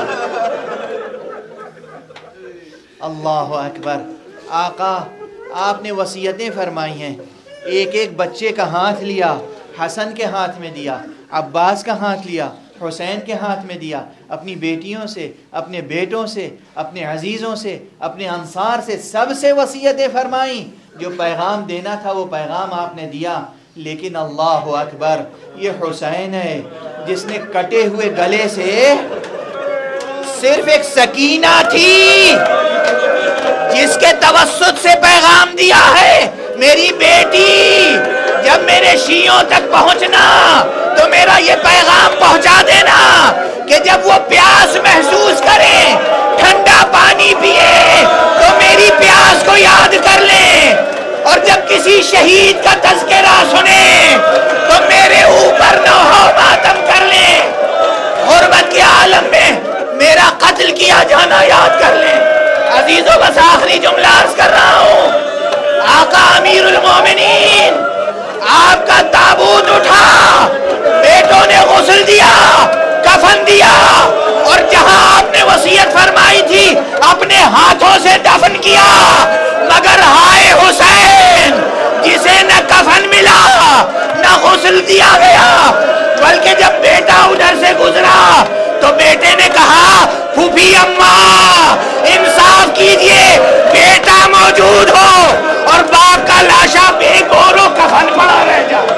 اللہ اکبر. آقا آپ نے وصیتیں فرمائی ہیں، ایک ایک بچے کا ہاتھ لیا، حسن کے ہاتھ میں دیا، عباس کا ہاتھ لیا، حسین کے ہاتھ میں دیا، اپنی بیٹیوں سے، اپنے بیٹوں سے، اپنے عزیزوں سے، اپنے انصار سے، سب سے وصیتیں فرمائیں. جو پیغام دینا تھا وہ پیغام آپ نے دیا. لیکن اللہ اکبر، یہ حسین ہے جس نے کٹے ہوئے گلے سے صرف ایک سکینہ تھی جس کے توسط سے پیغام دیا ہے، میری بیٹی جب میرے شیعوں تک پہنچنا تو میرا یہ پیغام پہنچا دینا کہ جب وہ پیاس محسوس کریں، ٹھنڈا پانی پیے تو میری پیاس کو یاد کر لیں، اور جب کسی شہید کا تذکرہ سنیں تو میرے اوپر نوحہ ماتم کر لیں، غربت کے عالم میں میرا قتل کیا جانا یاد کر لیں. عزیزوں بس آخری جملہ عرض کر رہا ہوں. آقا امیر المومنین آپ کا تابوت اٹھا، بیٹوں نے غسل دیا، کفن دیا، اور جہاں آپ نے وصیت فرمائی تھی اپنے ہاتھوں سے دفن کیا. مگر ہائے حسین جسے نہ کفن ملا نہ غسل دیا گیا، بلکہ جب بیٹا ادھر سے گزرا تو بیٹے نے کہا پھوپھی اماں انصاف کیجئے، بیٹا موجود ہو اور باپ کا لاشا بے گور و کفن پڑا رہ جائے.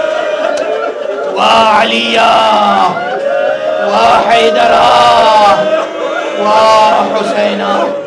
واہ علیہ، واہ حیدرہ، واہ حسینہ.